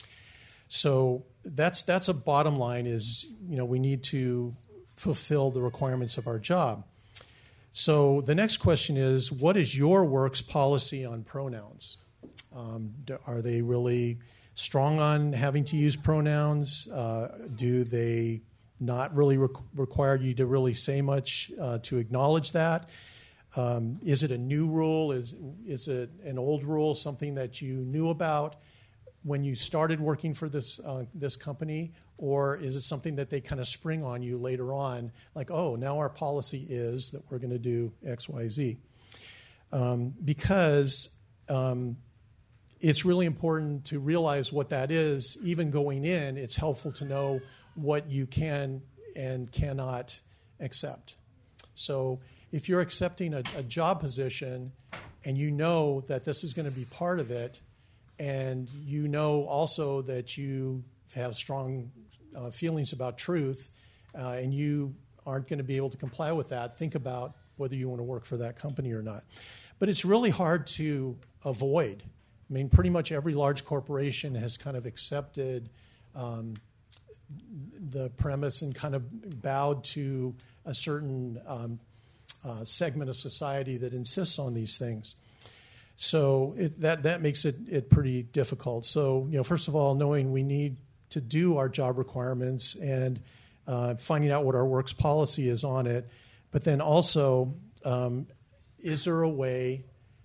[SPEAKER 4] So that's that's a bottom line is, you know, we need to fulfill the requirements of our job. So the next question is, what is your work's policy on pronouns? Um, are they really strong on having to use pronouns? Uh, do they not really re- require you to really say much uh, to acknowledge that? Um, is it a new rule? Is is it an old rule, something that you knew about when you started working for this uh, this company, or is it something that they kind of spring on you later on, like, oh, now our policy is that we're going to do X, Y, Z? Um, because um, it's really important to realize what that is. Even going in, it's helpful to know what you can and cannot accept. So if you're accepting a, a job position and you know that this is going to be part of it, and you know also that you have strong uh, feelings about truth, uh, and you aren't going to be able to comply with that, think about whether you want to work for that company or not. But it's really hard to avoid. I mean, pretty much every large corporation has kind of accepted um, the premise and kind of bowed to a certain um, uh, segment of society that insists on these things. So it, that that makes it, it pretty difficult. So, you know, first of all, knowing we need to do our job requirements and uh, finding out what our works policy is on it, but then also, um, is there a way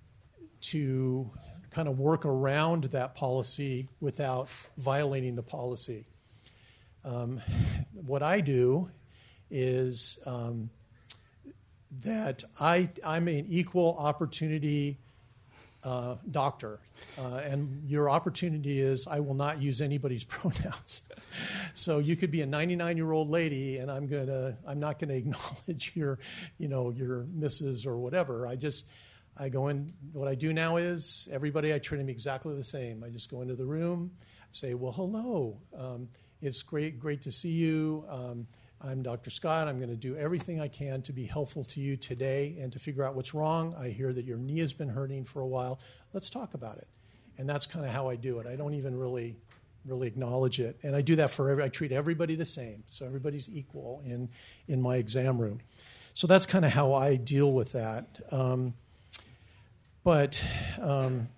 [SPEAKER 4] to kind of work around that policy without violating the policy? Um, what I do is um, that I, I'm an equal opportunity uh, doctor, uh, and your opportunity is I will not use anybody's pronouns. So you could be a ninety-nine-year-old lady, and I'm gonna I'm not gonna acknowledge your, you know, your Missus or whatever. I just I go in. What I do now is everybody I treat them exactly the same. I just go into the room, say, well, hello. Um, It's great, great to see you. Um, I'm Doctor Scott. I'm going to do everything I can to be helpful to you today and to figure out what's wrong. I hear that your knee has been hurting for a while. Let's talk about it. And that's kind of how I do it. I don't even really, really acknowledge it. And I do that for every. I treat everybody the same, so everybody's equal in in my exam room. So that's kind of how I deal with that. Um, but. Um,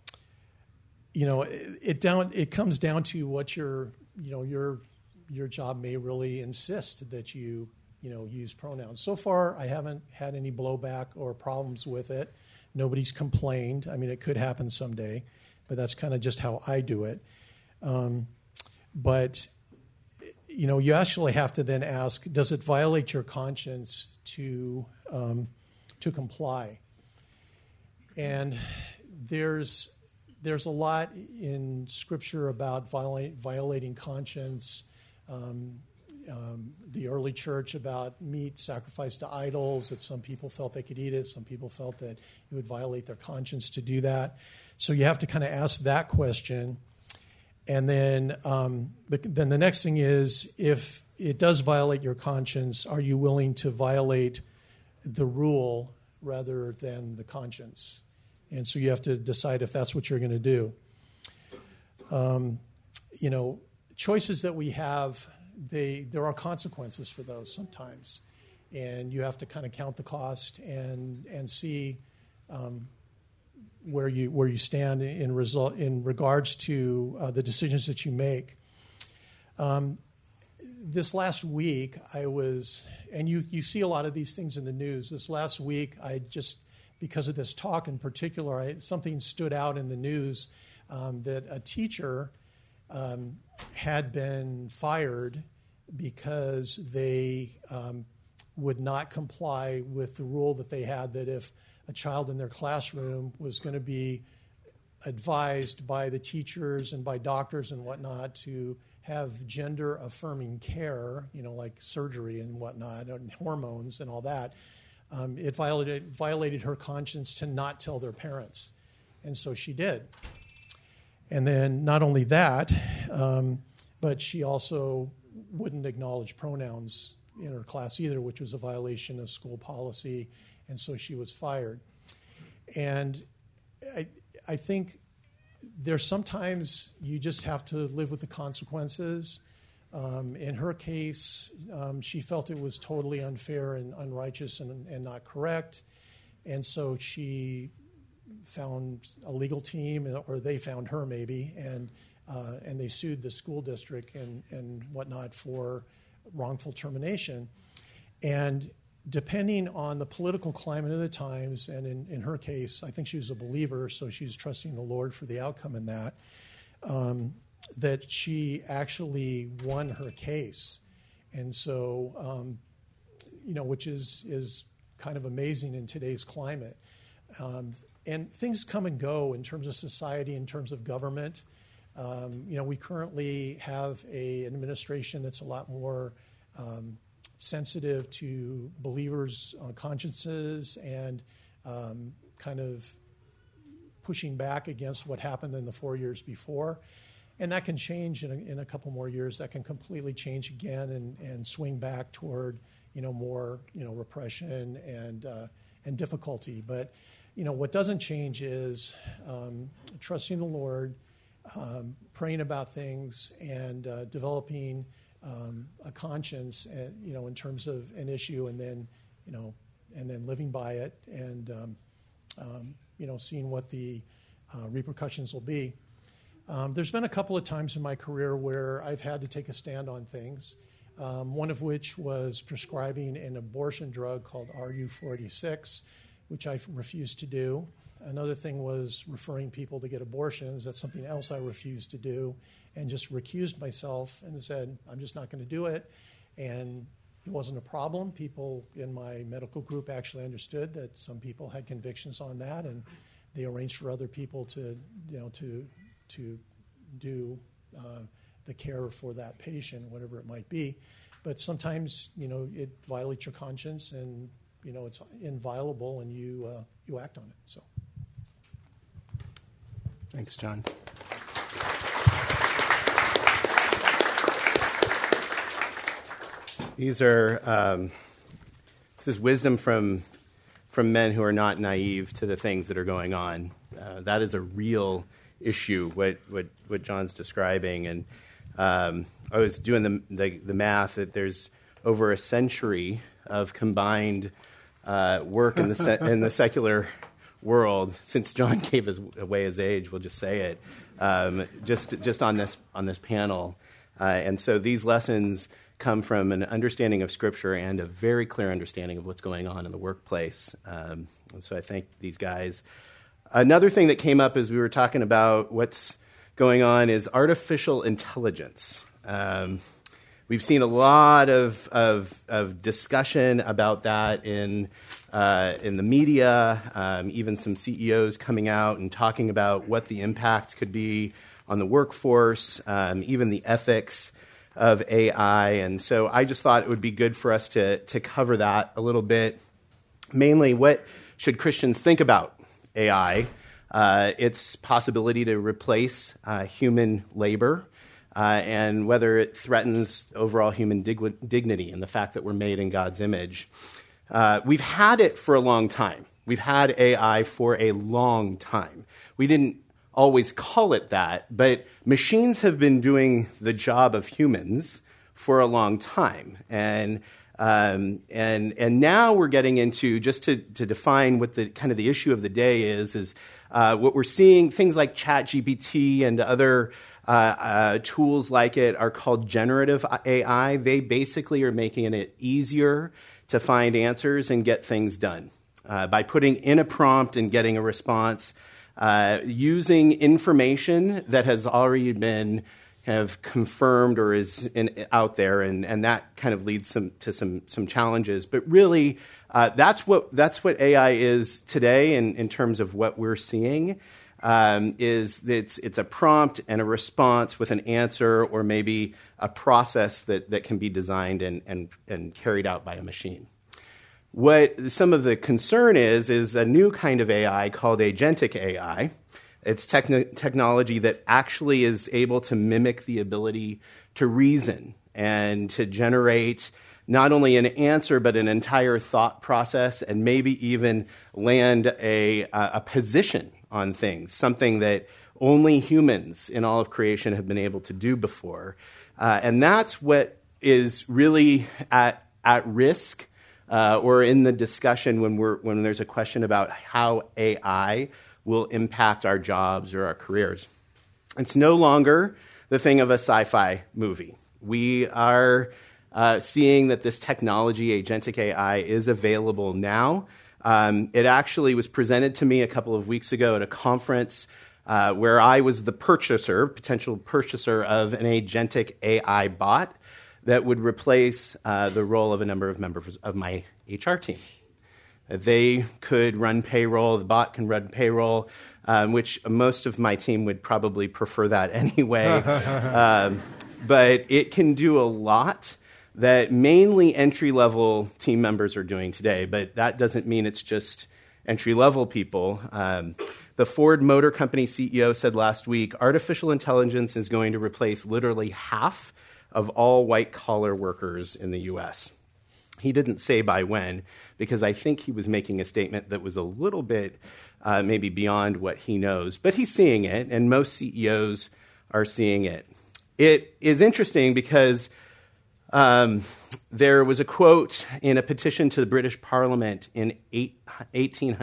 [SPEAKER 4] you know, it, it down. It comes down to what your you know, your your job may really insist that you, you know, use pronouns. So far, I haven't had any blowback or problems with it. Nobody's complained. I mean, it could happen someday, but that's kind of just how I do it. Um, but, you know, you actually have to then ask, does it violate your conscience to um, to comply? And there's There's a lot in Scripture about violate, violating conscience. Um, um, the early church about meat sacrificed to idols, that some people felt they could eat it. Some people felt that it would violate their conscience to do that. So you have to kind of ask that question. And then, um, the, then the next thing is, if it does violate your conscience, are you willing to violate the rule rather than the conscience? And so you have to decide if that's what you're going to do. Um, you know, choices that we have, they there are consequences for those sometimes. And you have to kind of count the cost and and see um, where you where you stand in result in regards to uh, the decisions that you make. Um, this last week, I was, and you, you see a lot of these things in the news. This last week, I just... because of this talk in particular, I, something stood out in the news um, that a teacher um, had been fired because they um, would not comply with the rule that they had that if a child in their classroom was going to be advised by the teachers and by doctors and whatnot to have gender-affirming care, you know, like surgery and whatnot, and hormones and all that, Um, it violated, violated her conscience to not tell their parents. And so she did. And then not only that, um, but she also wouldn't acknowledge pronouns in her class either, which was a violation of school policy. And so she was fired. And I, I think there's sometimes you just have to live with the consequences. Um, in her case, um, she felt it was totally unfair and unrighteous and, and not correct. And so she found a legal team, or they found her maybe, and uh, and they sued the school district and, and whatnot for wrongful termination. And depending on the political climate of the times, and in, in her case, I think she was a believer, so she's trusting the Lord for the outcome in that, um, that she actually won her case. And so, um, you know, which is, is kind of amazing in today's climate. Um, and things come and go in terms of society, in terms of government. Um, you know, we currently have a, an administration that's a lot more um, sensitive to believers' uh, consciences and um, kind of pushing back against what happened in the four years before. And that can change in a, in a couple more years. That can completely change again and, and swing back toward, you know, more, you know, repression and uh, and difficulty. But, you know, what doesn't change is um, trusting the Lord, um, praying about things, and uh, developing um, a conscience, and, you know, in terms of an issue, and then, you know, and then living by it, and um, um, you know, seeing what the uh, repercussions will be. Um, there's been a couple of times in my career where I've had to take a stand on things, um, one of which was prescribing an abortion drug called R U forty-six, which I refused to do. Another thing was referring people to get abortions. That's something else I refused to do, and just recused myself and said, I'm just not going to do it. And it wasn't a problem. People in my medical group actually understood that some people had convictions on that, and they arranged for other people to, you know, to to do uh, the care for that patient, whatever it might be. But sometimes, you know, it violates your conscience, and, you know, it's inviolable, and you uh, you act on it. So,
[SPEAKER 1] thanks, John. These are um, this is wisdom from from men who are not naive to the things that are going on. Uh, that is a real issue, what, what, what John's describing. And um, I was doing the, the, the math that there's over a century of combined uh, work in the se- in the secular world since John gave his, away his age. We'll just say it, um, just just on this on this panel. Uh, and so these lessons come from an understanding of Scripture and a very clear understanding of what's going on in the workplace. Um, and so I thank these guys. Another thing that came up as we were talking about what's going on is artificial intelligence. Um, we've seen a lot of, of, of discussion about that in, uh, in the media, um, even some C E Os coming out and talking about what the impact could be on the workforce, um, even the ethics of A I. And so I just thought it would be good for us to, to cover that a little bit. Mainly, what should Christians think about A I, uh, its possibility to replace uh, human labor, uh, and whether it threatens overall human dig- dignity and the fact that we're made in God's image. Uh, we've had it for a long time. We've had A I for a long time. We didn't always call it that, but machines have been doing the job of humans for a long time. And Um, and and now we're getting into, just to, to define what the kind of the issue of the day is, is uh, what we're seeing, things like ChatGPT and other uh, uh, tools like it are called generative A I. They basically are making it easier to find answers and get things done uh, by putting in a prompt and getting a response, uh, using information that has already been kind of confirmed or is in, out there, and, and that kind of leads some, to some some challenges. But really, uh, that's what that's what A I is today, in, in terms of what we're seeing, um, is that it's it's a prompt and a response with an answer, or maybe a process that, that can be designed and, and, and carried out by a machine. What some of the concern is, is a new kind of A I called agentic A I. It's techn- technology that actually is able to mimic the ability to reason and to generate not only an answer, but an entire thought process, and maybe even land a, a position on things, something that only humans in all of creation have been able to do before. Uh, and that's what is really at, at risk uh, or in the discussion when, we're, when there's a question about how A I will impact our jobs or our careers. It's no longer the thing of a sci-fi movie. We are uh, seeing that this technology, agentic A I, is available now. Um, it actually was presented to me a couple of weeks ago at a conference uh, where I was the purchaser, potential purchaser of an agentic A I bot that would replace uh, the role of a number of members of my H R team. They could run payroll, the bot can run payroll, um, which most of my team would probably prefer that anyway. um, but it can do a lot that mainly entry-level team members are doing today, but that doesn't mean it's just entry-level people. Um, the Ford Motor Company C E O said last week, artificial intelligence is going to replace literally half of all white-collar workers in the U S. He didn't say by when, because I think he was making a statement that was a little bit uh, maybe beyond what he knows. But he's seeing it, and most C E Os are seeing it. It is interesting because um, there was a quote in a petition to the British Parliament in eighteen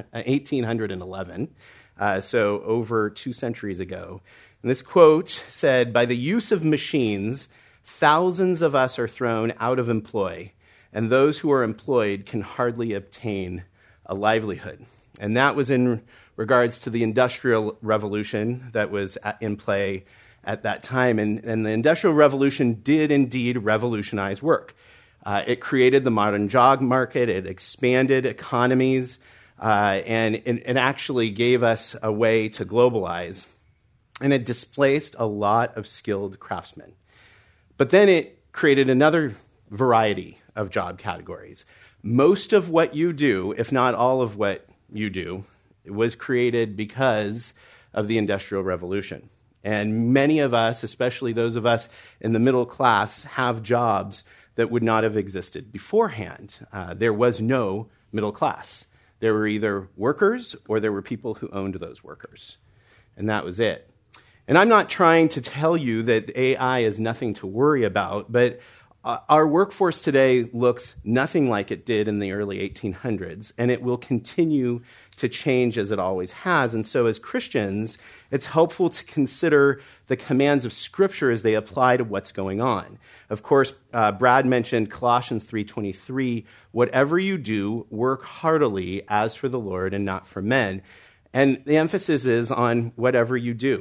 [SPEAKER 1] eleven, uh, so over two centuries ago. And this quote said, "By the use of machines, thousands of us are thrown out of employ, and those who are employed can hardly obtain a livelihood." And that was in regards to the Industrial Revolution that was at, in play at that time. And, and the Industrial Revolution did indeed revolutionize work. Uh, it created the modern job market, it expanded economies, uh, and it actually gave us a way to globalize. And it displaced a lot of skilled craftsmen. But then it created another variety of job categories. Most of what you do, if not all of what you do, was created because of the Industrial Revolution. And many of us, especially those of us in the middle class, have jobs that would not have existed beforehand. Uh, there was no middle class. There were either workers or there were people who owned those workers. And that was it. And I'm not trying to tell you that A I is nothing to worry about, but uh, our workforce today looks nothing like it did in the early eighteen hundreds, and it will continue to change as it always has. And so as Christians, it's helpful to consider the commands of Scripture as they apply to what's going on. Of course, uh, Brad mentioned Colossians three twenty-three, "Whatever you do, work heartily as for the Lord and not for men." And the emphasis is on whatever you do.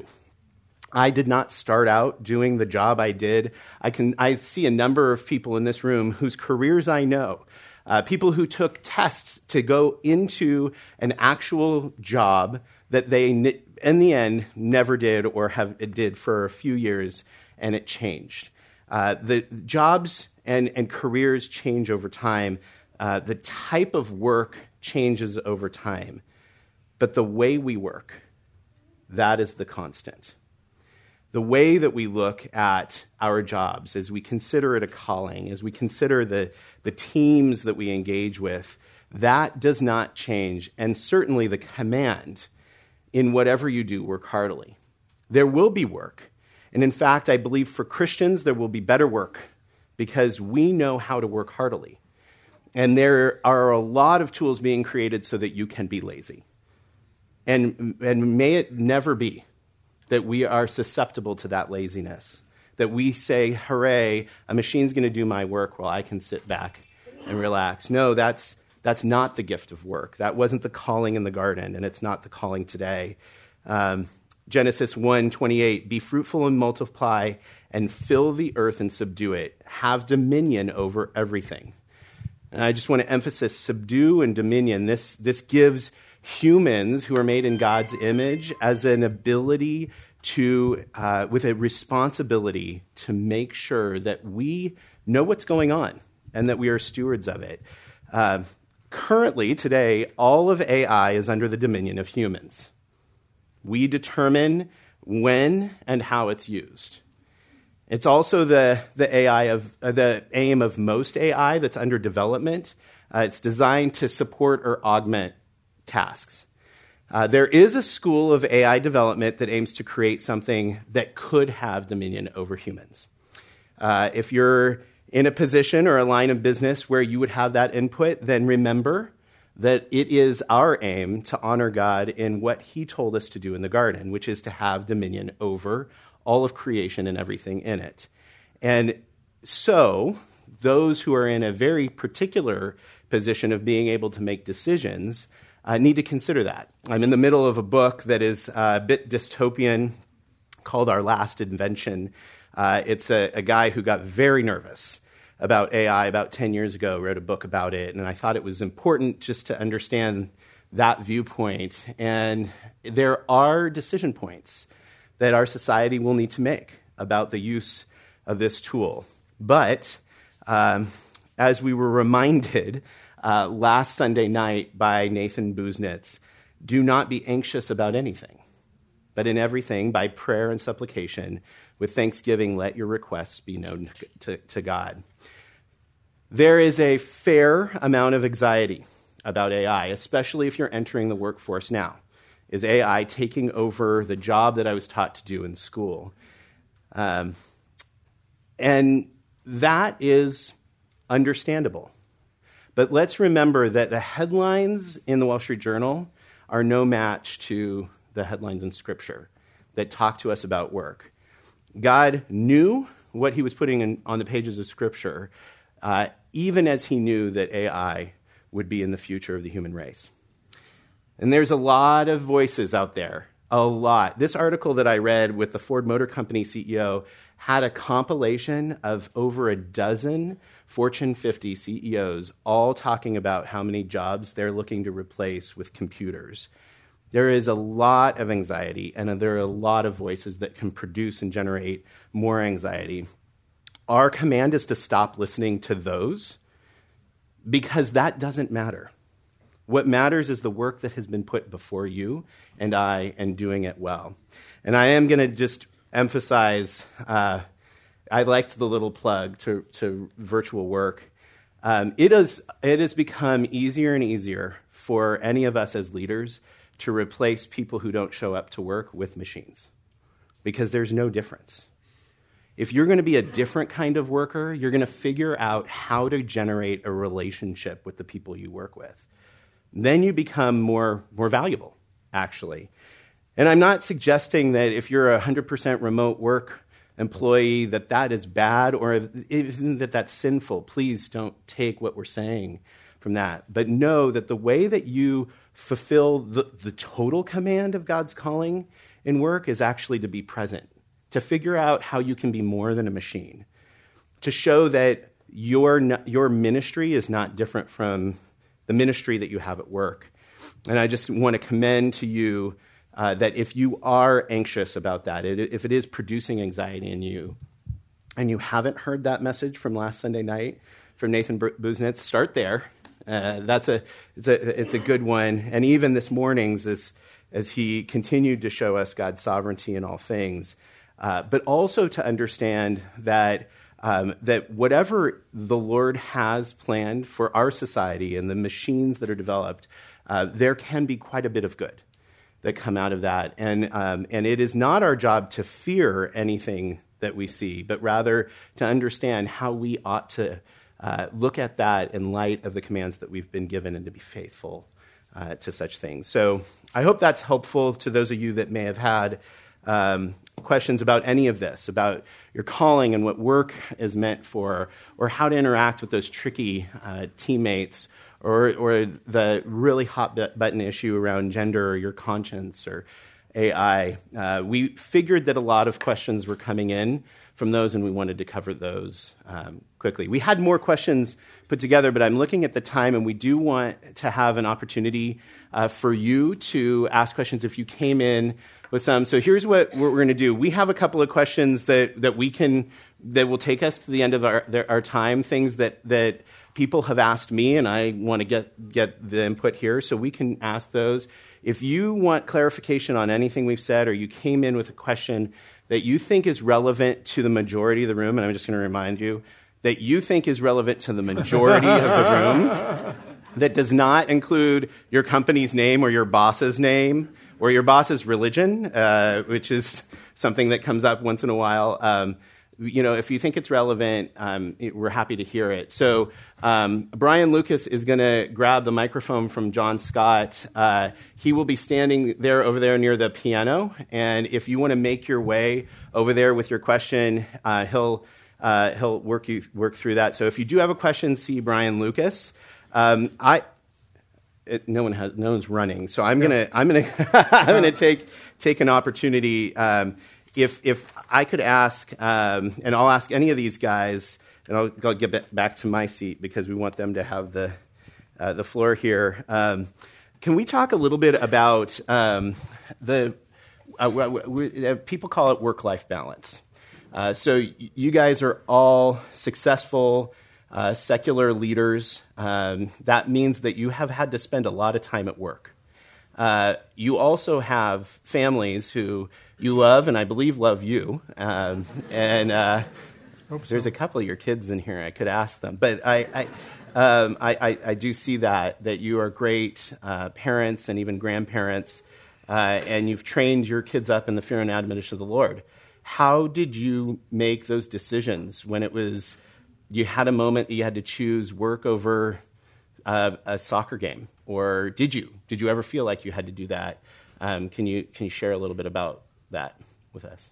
[SPEAKER 1] I did not start out doing the job I did. I can I see a number of people in this room whose careers I know, uh, people who took tests to go into an actual job that they, in the end, never did or have it did for a few years, and it changed. Uh, the jobs and, and careers change over time. Uh, the type of work changes over time. But the way we work, that is the constant. The way that we look at our jobs, as we consider it a calling, as we consider the, the teams that we engage with, that does not change. And certainly the command, in whatever you do, work heartily. There will be work. And in fact, I believe for Christians, there will be better work because we know how to work heartily. And there are a lot of tools being created so that you can be lazy. And, and may it never be that we are susceptible to that laziness, that we say, hooray, a machine's going to do my work while I can sit back and relax. No, that's, that's not the gift of work. That wasn't the calling in the garden, and it's not the calling today. Um, Genesis one twenty-eight, "Be fruitful and multiply and fill the earth and subdue it. Have dominion over everything." And I just want to emphasize subdue and dominion. This, this gives humans who are made in God's image as an ability to, uh, with a responsibility to make sure that we know what's going on and that we are stewards of it. Uh, currently, today, all of A I is under the dominion of humans. We determine when and how it's used. It's also the, the A I of uh, the aim of most A I that's under development. Uh, it's designed to support or augment tasks. Uh, there is a school of A I development that aims to create something that could have dominion over humans. Uh, if you're in a position or a line of business where you would have that input, then remember that it is our aim to honor God in what he told us to do in the garden, which is to have dominion over all of creation and everything in it. And so those who are in a very particular position of being able to make decisions uh, need to consider that. I'm in the middle of a book that is a bit dystopian called Our Last Invention. Uh, it's a, a guy who got very nervous about A I about ten years ago, wrote a book about it, and I thought it was important just to understand that viewpoint. And there are decision points that our society will need to make about the use of this tool. But um, as we were reminded uh, last Sunday night by Nathan Busenitz, do not be anxious about anything, but in everything, by prayer and supplication, with thanksgiving, let your requests be known to, to God. There is a fair amount of anxiety about A I, especially if you're entering the workforce now. Is A I taking over the job that I was taught to do in school? Um, and that is understandable. But let's remember that the headlines in the Wall Street Journal are no match to the headlines in Scripture that talk to us about work. God knew what he was putting in, on the pages of Scripture, uh, even as he knew that A I would be in the future of the human race. And there's a lot of voices out there, a lot. This article that I read with the Ford Motor Company C E O had a compilation of over a dozen Fortune fifty C E Os all talking about how many jobs they're looking to replace with computers. There is a lot of anxiety, and there are a lot of voices that can produce and generate more anxiety. Our command is to stop listening to those, because that doesn't matter. What matters is the work that has been put before you and I, and doing it well. And I am going to just emphasize, uh, I liked the little plug to, to virtual work. Um, it is, it has become easier and easier for any of us as leaders to replace people who don't show up to work with machines, because there's no difference. If you're going to be a different kind of worker, you're going to figure out how to generate a relationship with the people you work with. Then you become more, more valuable, actually. And I'm not suggesting that if you're a one hundred percent remote work employee that that is bad or even that that's sinful. Please don't take what we're saying from that. But know that the way that you fulfill the, the total command of God's calling in work is actually to be present, to figure out how you can be more than a machine, to show that your, your ministry is not different from the ministry that you have at work. And I just want to commend to you uh, that if you are anxious about that, it, if it is producing anxiety in you, and you haven't heard that message from last Sunday night from Nathan Busenitz, start there. Uh, that's a it's a it's a good one. And even this morning's, as as he continued to show us God's sovereignty in all things, uh, but also to understand that um, that whatever the Lord has planned for our society and the machines that are developed, uh, there can be quite a bit of good that come out of that. And um, and it is not our job to fear anything that we see, but rather to understand how we ought to Uh, look at that in light of the commands that we've been given and to be faithful uh, to such things. So I hope that's helpful to those of you that may have had um, questions about any of this, about your calling and what work is meant for, or how to interact with those tricky uh, teammates, or, or the really hot button issue around gender or your conscience or A I. Uh, we figured that a lot of questions were coming in from those, and we wanted to cover those um, quickly. We had more questions put together, but I'm looking at the time, and we do want to have an opportunity uh, for you to ask questions if you came in with some. So here's what we're going to do. We have a couple of questions that, that we can that will take us to the end of our, our time, things that, that people have asked me, and I want to get, get the input here, so we can ask those. If you want clarification on anything we've said, or you came in with a question that you think is relevant to the majority of the room, and I'm just going to remind you, that you think is relevant to the majority of the room, that does not include your company's name or your boss's name or your boss's religion, uh, which is something that comes up once in a while. Um, you know, if you think it's relevant, um, it, we're happy to hear it. So um, Brian Lucas is going to grab the microphone from John Scott. Uh, he will be standing there over there near the piano, and if you want to make your way over there with your question, uh, he'll Uh, he'll work you work through that. So if you do have a question, see Brian Lucas. Um, I it, no one has no one's running, so I'm gonna I'm gonna I'm gonna take take an opportunity. Um, if if I could ask, um, and I'll ask any of these guys, and I'll, I'll get back to my seat because we want them to have the uh, the floor here. Um, can we talk a little bit about um, the uh, we, we, uh, people call it work-life balance. Uh, so y- you guys are all successful uh, secular leaders. Um, that means that you have had to spend a lot of time at work. Uh, you also have families who you love, and I believe love you. Um, and uh,
[SPEAKER 2] Hope so.
[SPEAKER 1] there's a couple of your kids in here. I could ask them, but I, I, um, I, I, I do see that that you are great uh, parents and even grandparents, uh, and you've trained your kids up in the fear and admonition of the Lord. How did you make those decisions when it was you had a moment that you had to choose work over uh, a soccer game, or did you? Did you ever feel like you had to do that? Um, can you can you share a little bit about that with us?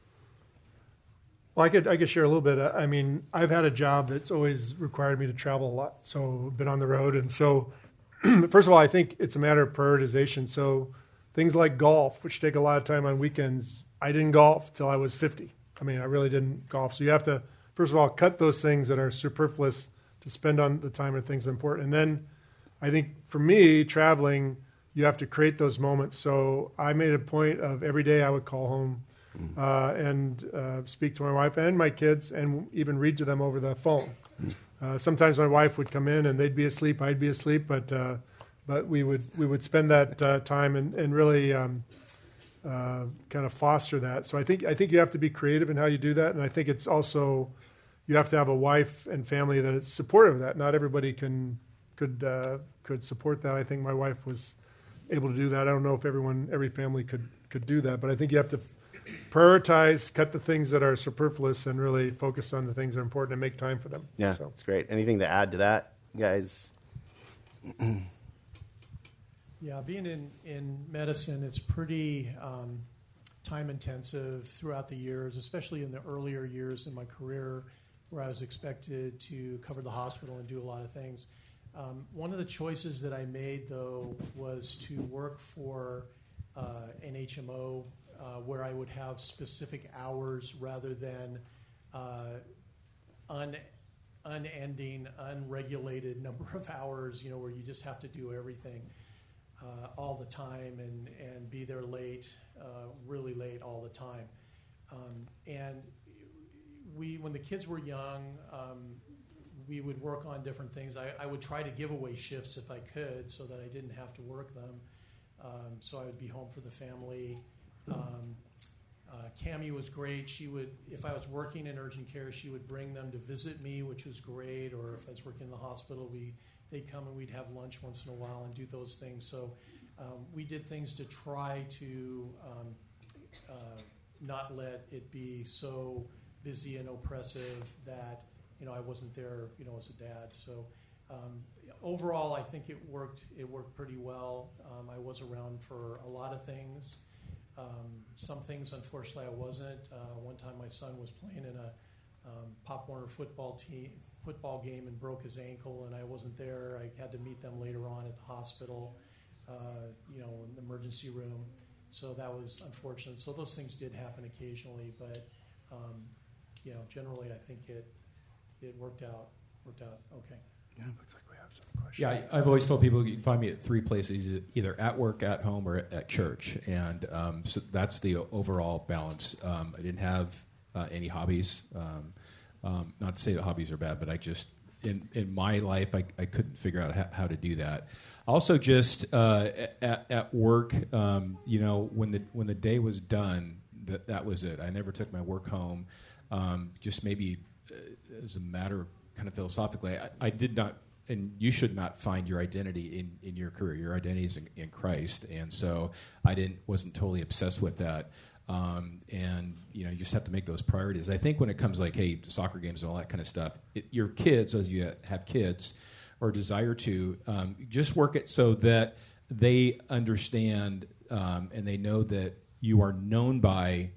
[SPEAKER 2] Well, I could I could share a little bit. I mean, I've had a job that's always required me to travel a lot, so I've been on the road. And so, first of all, I think it's a matter of prioritization. So things like golf, which take a lot of time on weekends, I didn't golf till I was fifty. I mean, I really didn't golf. So you have to, first of all, cut those things that are superfluous to spend on the time on things that are important. And then I think for me, traveling, you have to create those moments. So I made a point of every day I would call home uh, and uh, speak to my wife and my kids and even read to them over the phone. Uh, sometimes my wife would come in and they'd be asleep, I'd be asleep, but uh, but we would we would spend that uh, time and, and really um, uh, kind of foster that. So I think I think you have to be creative in how you do that, and I think it's also you have to have a wife and family that is supportive of that. Not everybody can could uh, could support that. I think my wife was able to do that. I don't know if everyone, every family could could do that, but I think you have to prioritize, cut the things that are superfluous, and really focus on the things that are important and make time for them.
[SPEAKER 1] Yeah,
[SPEAKER 2] so.
[SPEAKER 1] That's great. Anything to add to that, guys?
[SPEAKER 4] Yeah, being in, in medicine, it's pretty um, time-intensive throughout the years, especially in the earlier years in my career where I was expected to cover the hospital and do a lot of things. Um, one of the choices that I made, though, was to work for uh, an H M O uh, where I would have specific hours rather than uh, un, unending, unregulated number of hours, you know, where you just have to do everything uh, all the time and, and be there late, uh, really late all the time. Um, and we, when the kids were young, um, we would work on different things. I, I would try to give away shifts if I could so that I didn't have to work them. Um, so I would be home for the family. Um, uh, Cammie was great. She would, if I was working in urgent care, she would bring them to visit me, which was great. Or if I was working in the hospital, we they'd come and we'd have lunch once in a while and do those things. So um, we did things to try to um, uh, not let it be so busy and oppressive that, you know, I wasn't there, you know, as a dad. So um, overall, I think it worked. It worked pretty well. Um, I was around for a lot of things. Um, some things, unfortunately, I wasn't. Uh, one time, my son was playing in a um, Pop Warner football team football game and broke his ankle, and I wasn't there. I had to meet them later on at the hospital, uh, you know, in the emergency room. So that was unfortunate. So those things did happen occasionally, but um, you know, generally, I think it. It worked out. Worked out okay.
[SPEAKER 2] Yeah, looks like we have some questions.
[SPEAKER 3] Yeah, I, I've always told people you can find me at three places, either at work, at home, or at, at church, and um, so that's the overall balance. Um, I didn't have uh, any hobbies. Um, um, not to say that hobbies are bad, but I just in in my life I, I couldn't figure out how, how to do that. Also, just uh, at, at work, um, you know, when the when the day was done, that that was it. I never took my work home. Um, just maybe. As a matter of kind of philosophically, I, I did not, and you should not find your identity in, in your career. Your identity is in, in Christ, and so I didn't wasn't totally obsessed with that. Um, and you know, you just have to make those priorities. I think when it comes like, hey, soccer games and all that kind of stuff, it, your kids, as you have kids or desire to, um, just work it so that they understand um, and they know that you are known by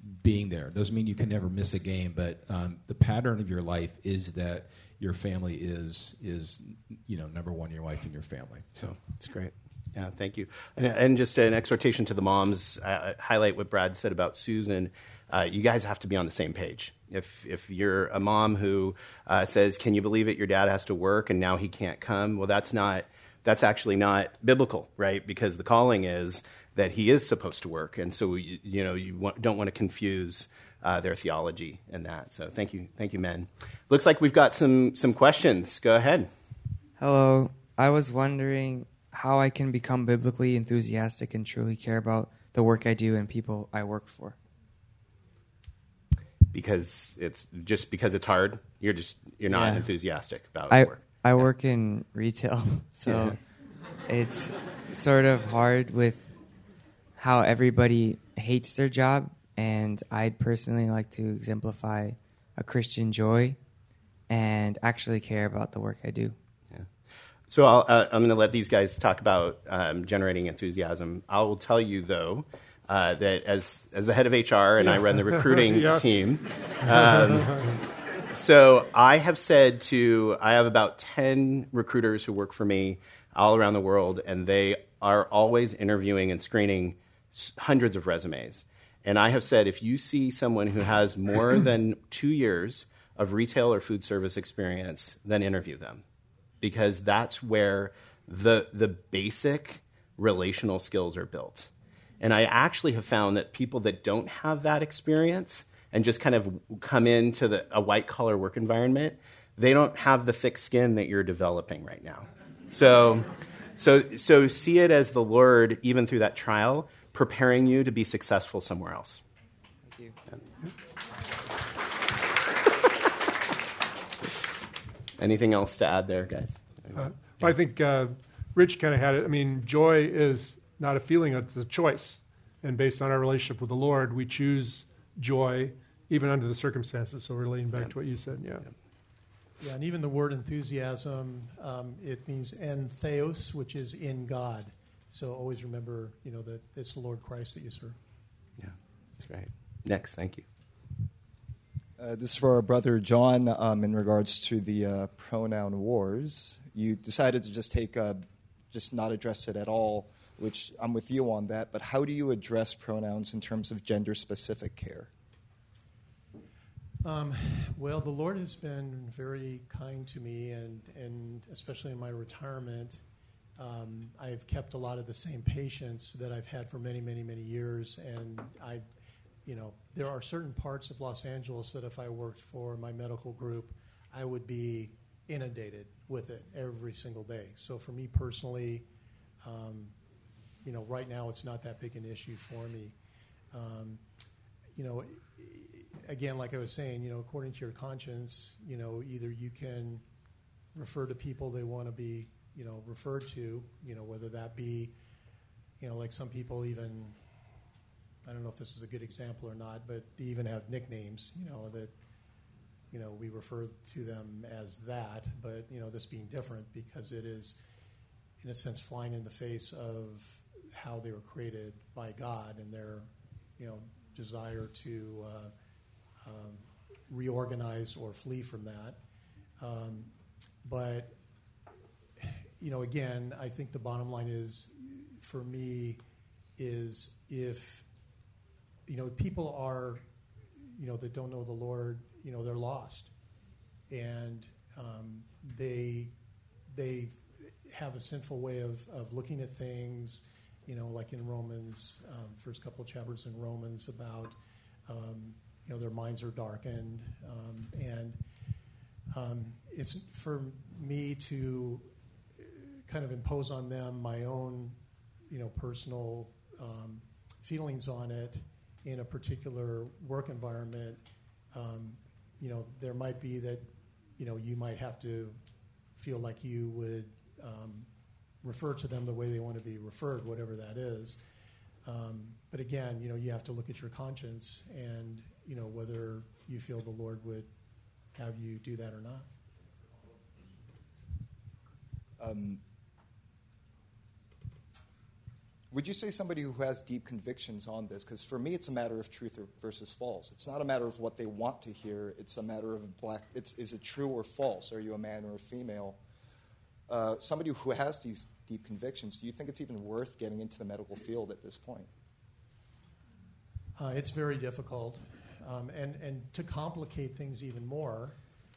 [SPEAKER 3] being there. Doesn't mean you can never miss a game, but um, the pattern of your life is that your family is is you know number one, your wife and your family. So
[SPEAKER 1] it's great. Yeah, thank you. And, and just an exhortation to the moms. Uh, highlight what Brad said about Susan. Uh, you guys have to be on the same page. If if you're a mom who uh, says, "Can you believe it? Your dad has to work and now he can't come," well, that's not. That's actually not biblical, right? Because the calling is that he is supposed to work, and so you, you know you want, don't want to confuse uh, their theology in that. So thank you, thank you, men. Looks like we've got some some questions. Go ahead.
[SPEAKER 5] Hello, I was wondering how I can become biblically enthusiastic and truly care about the work I do and people I work for.
[SPEAKER 1] Because it's just because it's hard. You're just you're not
[SPEAKER 5] Yeah.
[SPEAKER 1] enthusiastic about
[SPEAKER 5] I
[SPEAKER 1] work.
[SPEAKER 5] I work in retail, so
[SPEAKER 1] Yeah.
[SPEAKER 5] it's sort of hard with how everybody hates their job, and I'd personally like to exemplify a Christian joy and actually care about the work I do.
[SPEAKER 1] Yeah. So I'll, uh, I'm going to let these guys talk about um, generating enthusiasm. I will tell you though uh, that as as the head of H R and I run the recruiting
[SPEAKER 2] Yeah.
[SPEAKER 1] team. Um, So I have said to, I have about ten recruiters who work for me all around the world, and they are always interviewing and screening s- hundreds of resumes. And I have said, if you see someone who has more than two years of retail or food service experience, then interview them. Because that's where the the basic relational skills are built. And I actually have found that people that don't have that experience and just kind of come into the, a white-collar work environment, they don't have the thick skin that you're developing right now. So, so, so see it as the Lord, even through that trial, preparing you to be successful somewhere else.
[SPEAKER 5] Thank you.
[SPEAKER 1] Anything else to add there, guys?
[SPEAKER 2] Uh, I think uh, Rich kind of had it. I mean, joy is not a feeling, it's a choice. And based on our relationship with the Lord, we choose joy even under the circumstances. So relating back
[SPEAKER 1] Yeah.
[SPEAKER 2] to what you said, yeah.
[SPEAKER 4] Yeah, and even the word enthusiasm, um, it means en theos, which is in God. So always remember, you know, that it's the Lord Christ that you serve.
[SPEAKER 1] Yeah, that's great. Next, thank you.
[SPEAKER 6] Uh, this is for our brother John um, in regards to the uh, pronoun wars. You decided to just take, a, just not address it at all, which I'm with you on that. But how do you address pronouns in terms of gender-specific care?
[SPEAKER 4] Um, well, the Lord has been very kind to me, and, and especially in my retirement, um, I've kept a lot of the same patients that I've had for many, many, many years. And I, you know, there are certain parts of Los Angeles that if I worked for my medical group, I would be inundated with it every single day. So for me personally, um, you know, right now it's not that big an issue for me. Um, you know, again, like I was saying, you know, according to your conscience, you know, either you can refer to people they want to be, you know, referred to, you know, whether that be, you know, like some people even, I don't know if this is a good example or not, but they even have nicknames, you know, that, you know, we refer to them as that, but, you know, this being different because it is, in a sense, flying in the face of how they were created by God and their, you know, desire to uh, um, reorganize or flee from that. Um, but, you know, again, I think the bottom line is, for me, is if, you know, people are, you know, that don't know the Lord, you know, they're lost. And um, they they have a sinful way of, of looking at things, you know, like in Romans, um, first couple of chapters in Romans about, um, you know, their minds are darkened. Um, and um, it's for me to kind of impose on them my own, you know, personal um, feelings on it in a particular work environment. Um, you know, there might be that, you know, you might have to feel like you would um, refer to them the way they want to be referred, whatever that is. Um, but again, you know, you have to look at your conscience and, you know, whether you feel the Lord would have you do that or not.
[SPEAKER 6] Um, would you say somebody who has deep convictions on this? Because for me, it's a matter of truth or versus false. It's not a matter of what they want to hear. It's a matter of black. It's is it true or false? Are you a man or a female? Uh, somebody who has these deep convictions, do you think it's even worth getting into the medical field at this point?
[SPEAKER 4] Uh, it's very difficult. Um, and, and to complicate things even more,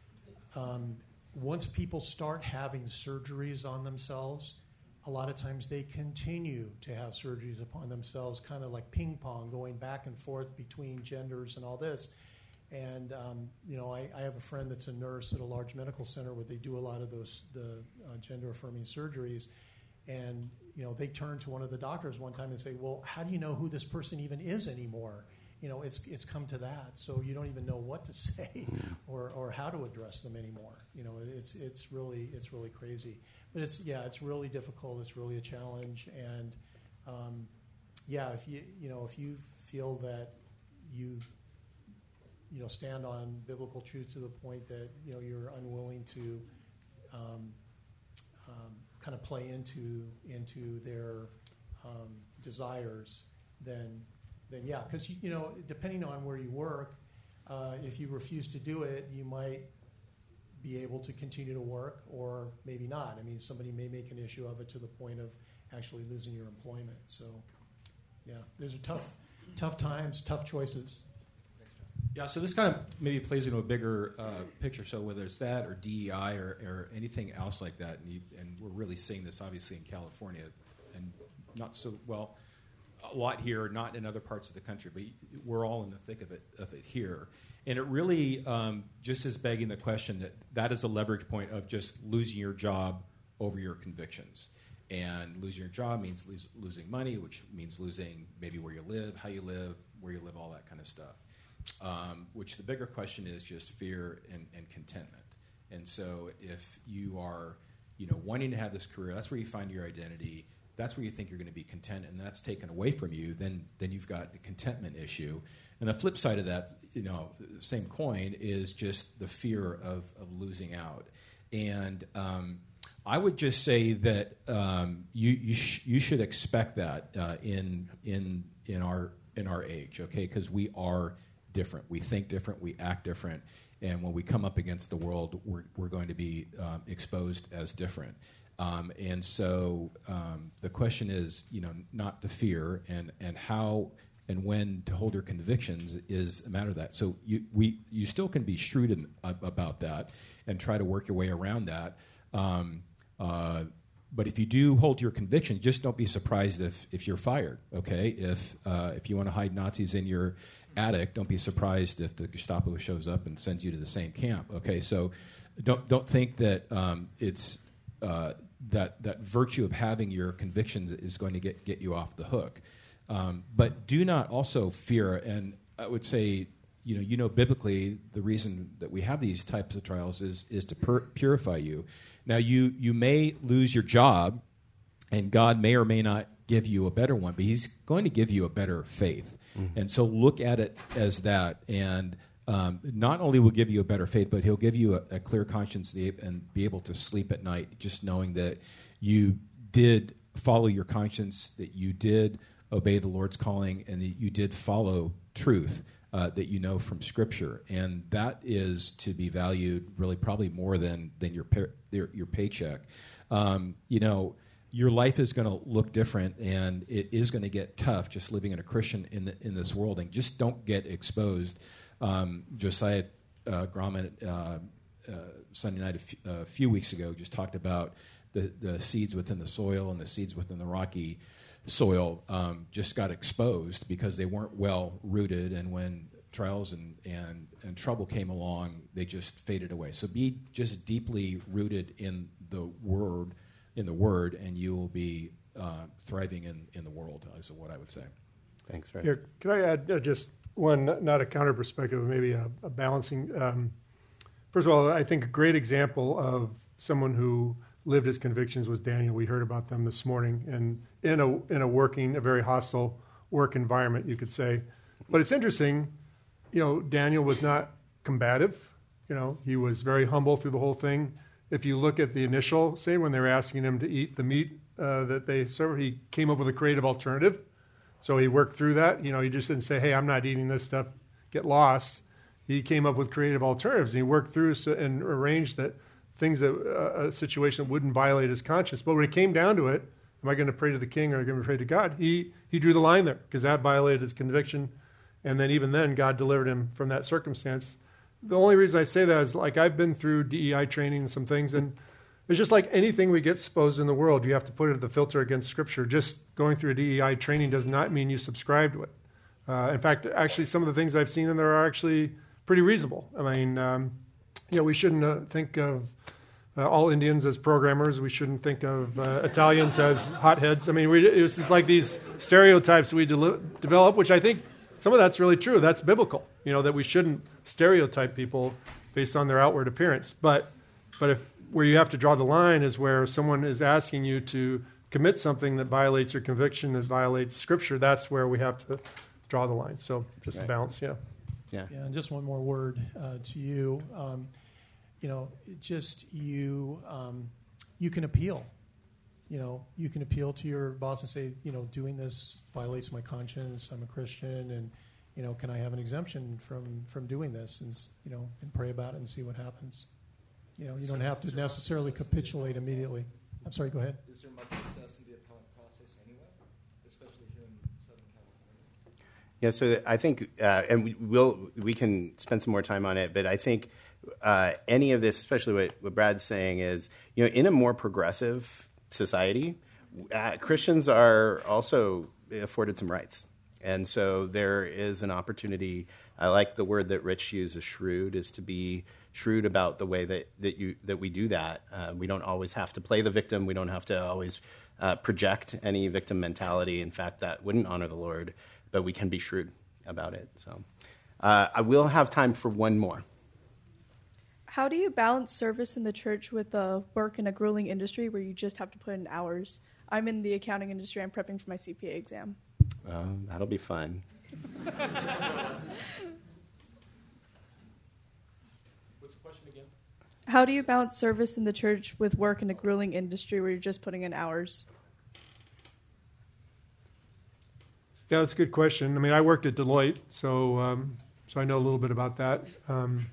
[SPEAKER 4] um, once people start having surgeries on themselves, a lot of times they continue to have surgeries upon themselves, kind of like ping pong, going back and forth between genders and all this. And, um, you know, I, I have a friend that's a nurse at a large medical center where they do a lot of those the uh, gender-affirming surgeries. And, you know, they turn to one of the doctors one time and say, well, how do you know who this person even is anymore? You know, it's it's come to that. So you don't even know what to say or, or how to address them anymore. You know, it's it's really it's really crazy. But it's, yeah, it's really difficult. It's really a challenge. And, um, yeah, if you, you know, if you feel that you, you know, stand on biblical truth to the point that, you know, you're unwilling to um, um, kind of play into into their um, desires, then then yeah, because you, you know, depending on where you work, uh, if you refuse to do it, you might be able to continue to work, or maybe not. I mean, somebody may make an issue of it to the point of actually losing your employment. So, yeah, there's a tough, tough times, tough choices.
[SPEAKER 3] Yeah, so this kind of maybe plays into a bigger uh, picture. So whether it's that or D E I or, or anything else like that, and, you, and we're really seeing this obviously in California, and not so well, a lot here, not in other parts of the country, but we're all in the thick of it of it here. And it really um, just is begging the question that that is a leverage point of just losing your job over your convictions. And losing your job means lose, losing money, which means losing maybe where you live, how you live, where you live, all that kind of stuff. Um, which the bigger question is just fear and, and contentment. And so if you are, you know, wanting to have this career, that's where you find your identity, that's where you think you're going to be content, and that's taken away from you, then then you've got a contentment issue. And the flip side of that, you know, same coin, is just the fear of, of losing out. And um, I would just say that um, you you, sh- you should expect that uh, in in in our in our age, okay? Because we are different. We think different. We act different. And when we come up against the world, we're we're going to be um, exposed as different. Um, and so um, the question is, you know, not the fear, and, and how and when to hold your convictions is a matter of that. So you we you still can be shrewd in, uh, about that and try to work your way around that. Um, uh, but if you do hold your conviction, just don't be surprised if, if you're fired. Okay, if uh, if you want to hide Nazis in your attic, don't be surprised if the Gestapo shows up and sends you to the same camp. Okay, so don't don't think that um, it's uh, that that virtue of having your convictions is going to get, get you off the hook. Um, but do not also fear, and I would say, you know, you know, biblically, the reason that we have these types of trials is is to pur- purify you. Now, you you may lose your job, and God may or may not give you a better one, but He's going to give you a better faith. Mm-hmm. And so look at it as that, and um, not only will give you a better faith, but He'll give you a, a clear conscience and be able to sleep at night, just knowing that you did follow your conscience, that you did obey the Lord's calling, and that you did follow truth uh, that you know from Scripture. And that is to be valued really probably more than, than your, pay, your, your paycheck. Um, you know, your life is going to look different, and it is going to get tough just living in a Christian in the, in this world. And just don't get exposed. Um, Josiah uh, Grauman, uh, uh, Sunday night a, f- a few weeks ago, just talked about the, the seeds within the soil and the seeds within the rocky soil um, just got exposed because they weren't well rooted, and when trials and, and, and trouble came along, they just faded away. So be just deeply rooted in the Word, in the Word, and you will be uh, thriving in, in the world, is what I would say.
[SPEAKER 1] Thanks, Ray.
[SPEAKER 2] Here, can I add uh, just one, not a counter perspective, maybe a, a balancing? Um, first of all, I think a great example of someone who lived his convictions was Daniel. We heard about them this morning, and in a in a working, a very hostile work environment, you could say. But it's interesting, you know, Daniel was not combative. You know, he was very humble through the whole thing. If you look at the initial, say when they were asking him to eat the meat uh, that they serve. He came up with a creative alternative. So he worked through that. You know, he just didn't say, hey, I'm not eating this stuff, get lost. He came up with creative alternatives. And he worked through so, and arranged that things that uh, a situation that wouldn't violate his conscience. But when it came down to it, am I going to pray to the king or am I going to pray to God? He he drew the line there because that violated his conviction. And then even then, God delivered him from that circumstance. The only reason I say that is like I've been through D E I training and some things, and it's just like anything we get exposed in the world, you have to put it at the filter against Scripture. Just going through a D E I training does not mean you subscribe to it. Uh, in fact, actually, some of the things I've seen in there are actually pretty reasonable. I mean, um, you know, we shouldn't uh, think of uh, all Indians as programmers. We shouldn't think of uh, Italians as hotheads. I mean, we, it's, it's like these stereotypes we de- develop, which I think some of that's really true. That's biblical, you know, that we shouldn't stereotype people based on their outward appearance. But, but if where you have to draw the line is where someone is asking you to commit something that violates your conviction, that violates Scripture. That's where we have to draw the line. So just
[SPEAKER 1] right.
[SPEAKER 2] a balance, yeah.
[SPEAKER 1] Yeah.
[SPEAKER 4] Yeah, and just one more word uh, to you. Um, you know, just you, um, you can appeal. You know, you can appeal to your boss and say, you know, doing this violates my conscience. I'm a Christian, and you know, can I have an exemption from from doing this? And you know, and pray about it and see what happens. You know, you don't have to necessarily capitulate immediately. I'm sorry, go ahead.
[SPEAKER 6] Is there much success in the appellate process anyway, especially here in Southern California?
[SPEAKER 1] Yeah, so I think, uh, and we will we can spend some more time on it, but I think uh, any of this, especially what, what Brad's saying, is, you know, in a more progressive society, uh, Christians are also afforded some rights. And so there is an opportunity. I like the word that Rich uses, shrewd, is to be shrewd about the way that, that you that we do that. Uh, we don't always have to play the victim. We don't have to always uh, project any victim mentality. In fact, that wouldn't honor the Lord, but we can be shrewd about it. So uh, I will have time for one more.
[SPEAKER 7] How do you balance service in the church with uh, work in a grueling industry where you just have to put in hours? I'm in the accounting industry. I'm prepping for my C P A exam.
[SPEAKER 1] Uh, that'll be fun.
[SPEAKER 3] What's the question again?
[SPEAKER 7] How do you balance service in the church with work in a grueling industry where you're just putting in hours?
[SPEAKER 2] Yeah, that's a good question. I mean, I worked at Deloitte, so um, so I know a little bit about that. Um,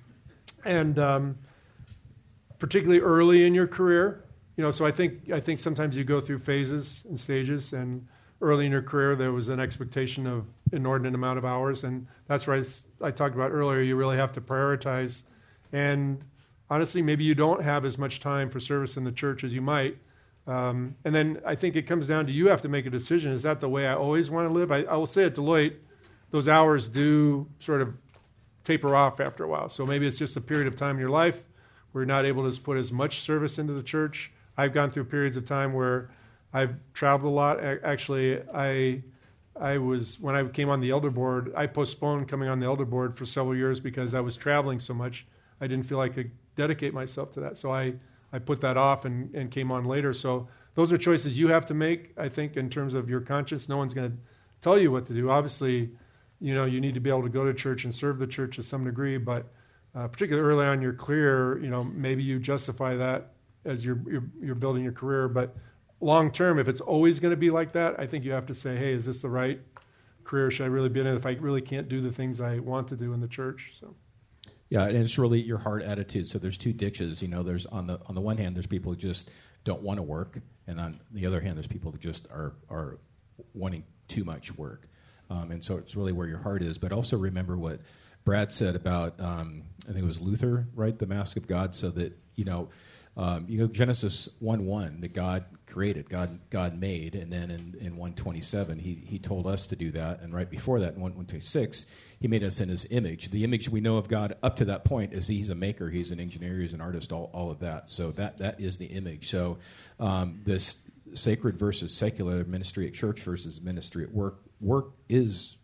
[SPEAKER 2] and um, particularly early in your career, you know, so I think I think sometimes you go through phases and stages, and early in your career there was an expectation of inordinate amount of hours, and that's where I, I talked about earlier. You really have to prioritize, and honestly, maybe you don't have as much time for service in the church as you might. Um, and then I think it comes down to you have to make a decision. Is that the way I always want to live? I, I will say at Deloitte, those hours do sort of taper off after a while. So maybe it's just a period of time in your life where you're not able to put as much service into the church. I've gone through periods of time where I've traveled a lot. Actually, I I was, when I came on the elder board, I postponed coming on the elder board for several years because I was traveling so much. I didn't feel I could dedicate myself to that. So I, I put that off and, and came on later. So those are choices you have to make, I think, in terms of your conscience. No one's going to tell you what to do. Obviously, you know, you need to be able to go to church and serve the church to some degree, but uh, particularly early on in your career, you know, maybe you justify that as you're, you're, you're building your career. But long term, if it's always going to be like that, I think you have to say, hey, is this the right career? Should I really be in it if I really can't do the things I want to do in the church? So.
[SPEAKER 3] Yeah, and it's really your heart attitude. So there's two ditches. You know, there's on the on the one hand, there's people who just don't want to work, and on the other hand, there's people that just are are wanting too much work. Um, and so it's really where your heart is. But also remember what Brad said about um, I think it was Luther, right? The Mask of God. So that you know, um, you know Genesis one one that God created, God God made, and then in, in one twenty-seven he he told us to do that, and right before that in one twenty-six. He made us in his image. The image we know of God up to that point is he's a maker, he's an engineer, he's an artist, all, all of that. So that that is the image. So um, this sacred versus secular, ministry at church versus ministry at work, work is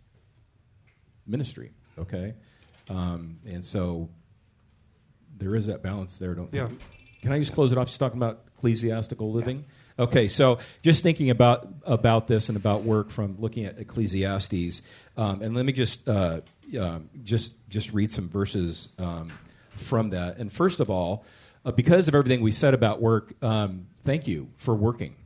[SPEAKER 3] ministry, okay? Um, and so there is that balance there, don't
[SPEAKER 2] yeah.
[SPEAKER 3] think. Can I just close it off just talking about ecclesiastical living? Yeah. Okay, so just thinking about about this and about work from looking at Ecclesiastes, um, and let me just uh, um, just just read some verses um, from that. And first of all, uh, because of everything we said about work, um, thank you for working.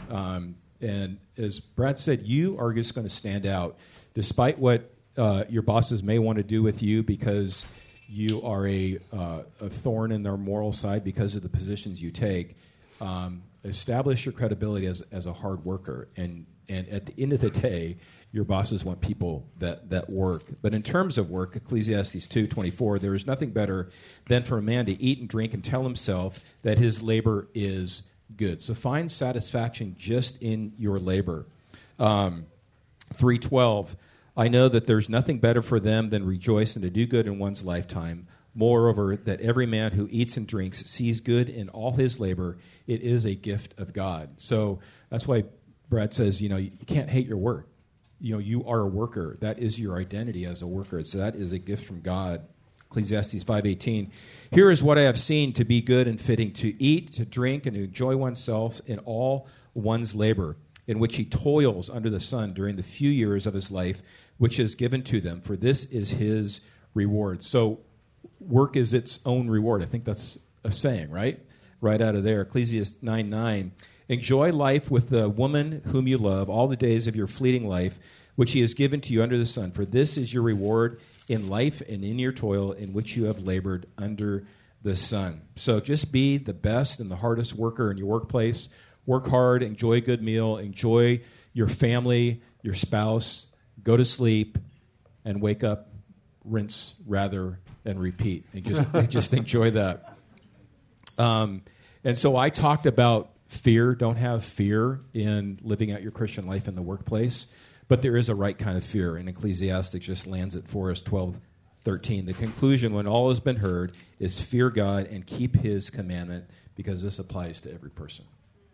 [SPEAKER 3] Um, and as Brad said, you are just going to stand out, despite what uh, your bosses may want to do with you, because you are a, uh, a thorn in their moral side because of the positions you take. Um, establish your credibility as as a hard worker, and and at the end of the day, your bosses want people that, that work. But in terms of work, Ecclesiastes two twenty-four, there is nothing better than for a man to eat and drink and tell himself that his labor is good. So find satisfaction just in your labor. Um, three twelve, I know that there's nothing better for them than rejoice and to do good in one's lifetime. Moreover, that every man who eats and drinks sees good in all his labor. It is a gift of God. So that's why Brad says, you know, you can't hate your work. You know, you are a worker. That is your identity as a worker. So that is a gift from God. Ecclesiastes five eighteen. Here is what I have seen to be good and fitting, to eat, to drink, and to enjoy oneself in all one's labor, in which he toils under the sun during the few years of his life, which is given to them, for this is his reward. So work is its own reward. I think that's a saying, right? Right out of there. Ecclesiastes nine nine. Enjoy life with the woman whom you love all the days of your fleeting life, which he has given to you under the sun. For this is your reward in life and in your toil in which you have labored under the sun. So just be the best and the hardest worker in your workplace. Work hard, enjoy a good meal, enjoy your family, your spouse, go to sleep, and wake up, rinse, rather, and repeat. And just, just enjoy that. Um, and so I talked about fear. Don't have fear in living out your Christian life in the workplace. But there is a right kind of fear, and Ecclesiastes just lands it for us, twelve thirteen. The conclusion, when all has been heard, is fear God and keep his commandment, because this applies to every person.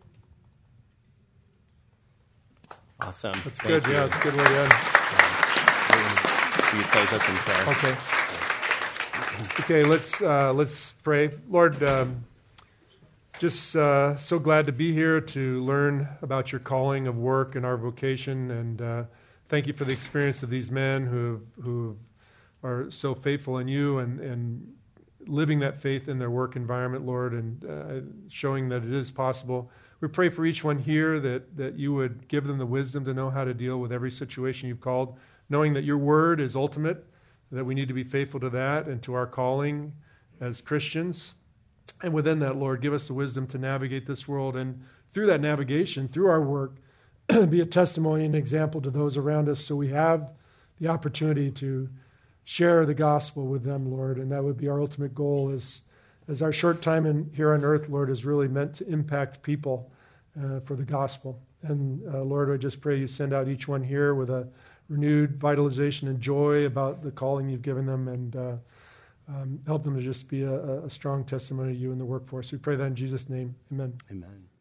[SPEAKER 1] Awesome.
[SPEAKER 2] That's
[SPEAKER 1] Thank
[SPEAKER 2] good.
[SPEAKER 1] you.
[SPEAKER 2] Yeah, that's a good way to end.
[SPEAKER 1] Will you close us in prayer?
[SPEAKER 2] Okay. Okay, let's uh, let's pray. Lord, um, just uh, so glad to be here to learn about your calling of work and our vocation, and uh, thank you for the experience of these men who who are so faithful in you and, and living that faith in their work environment, Lord, and uh, showing that it is possible. We pray for each one here that, that you would give them the wisdom to know how to deal with every situation you've called, knowing that your word is ultimate, that we need to be faithful to that and to our calling as Christians. And within that, Lord, give us the wisdom to navigate this world, and through that navigation, through our work, be a testimony and example to those around us, so we have the opportunity to share the gospel with them, Lord. And that would be our ultimate goal, as, as our short time in, here on earth, Lord, is really meant to impact people uh, for the gospel. And uh, Lord, I just pray you send out each one here with a renewed vitalization and joy about the calling you've given them, and uh, um, help them to just be a, a strong testimony to you in the workforce. We pray that in Jesus' name. Amen.
[SPEAKER 1] Amen.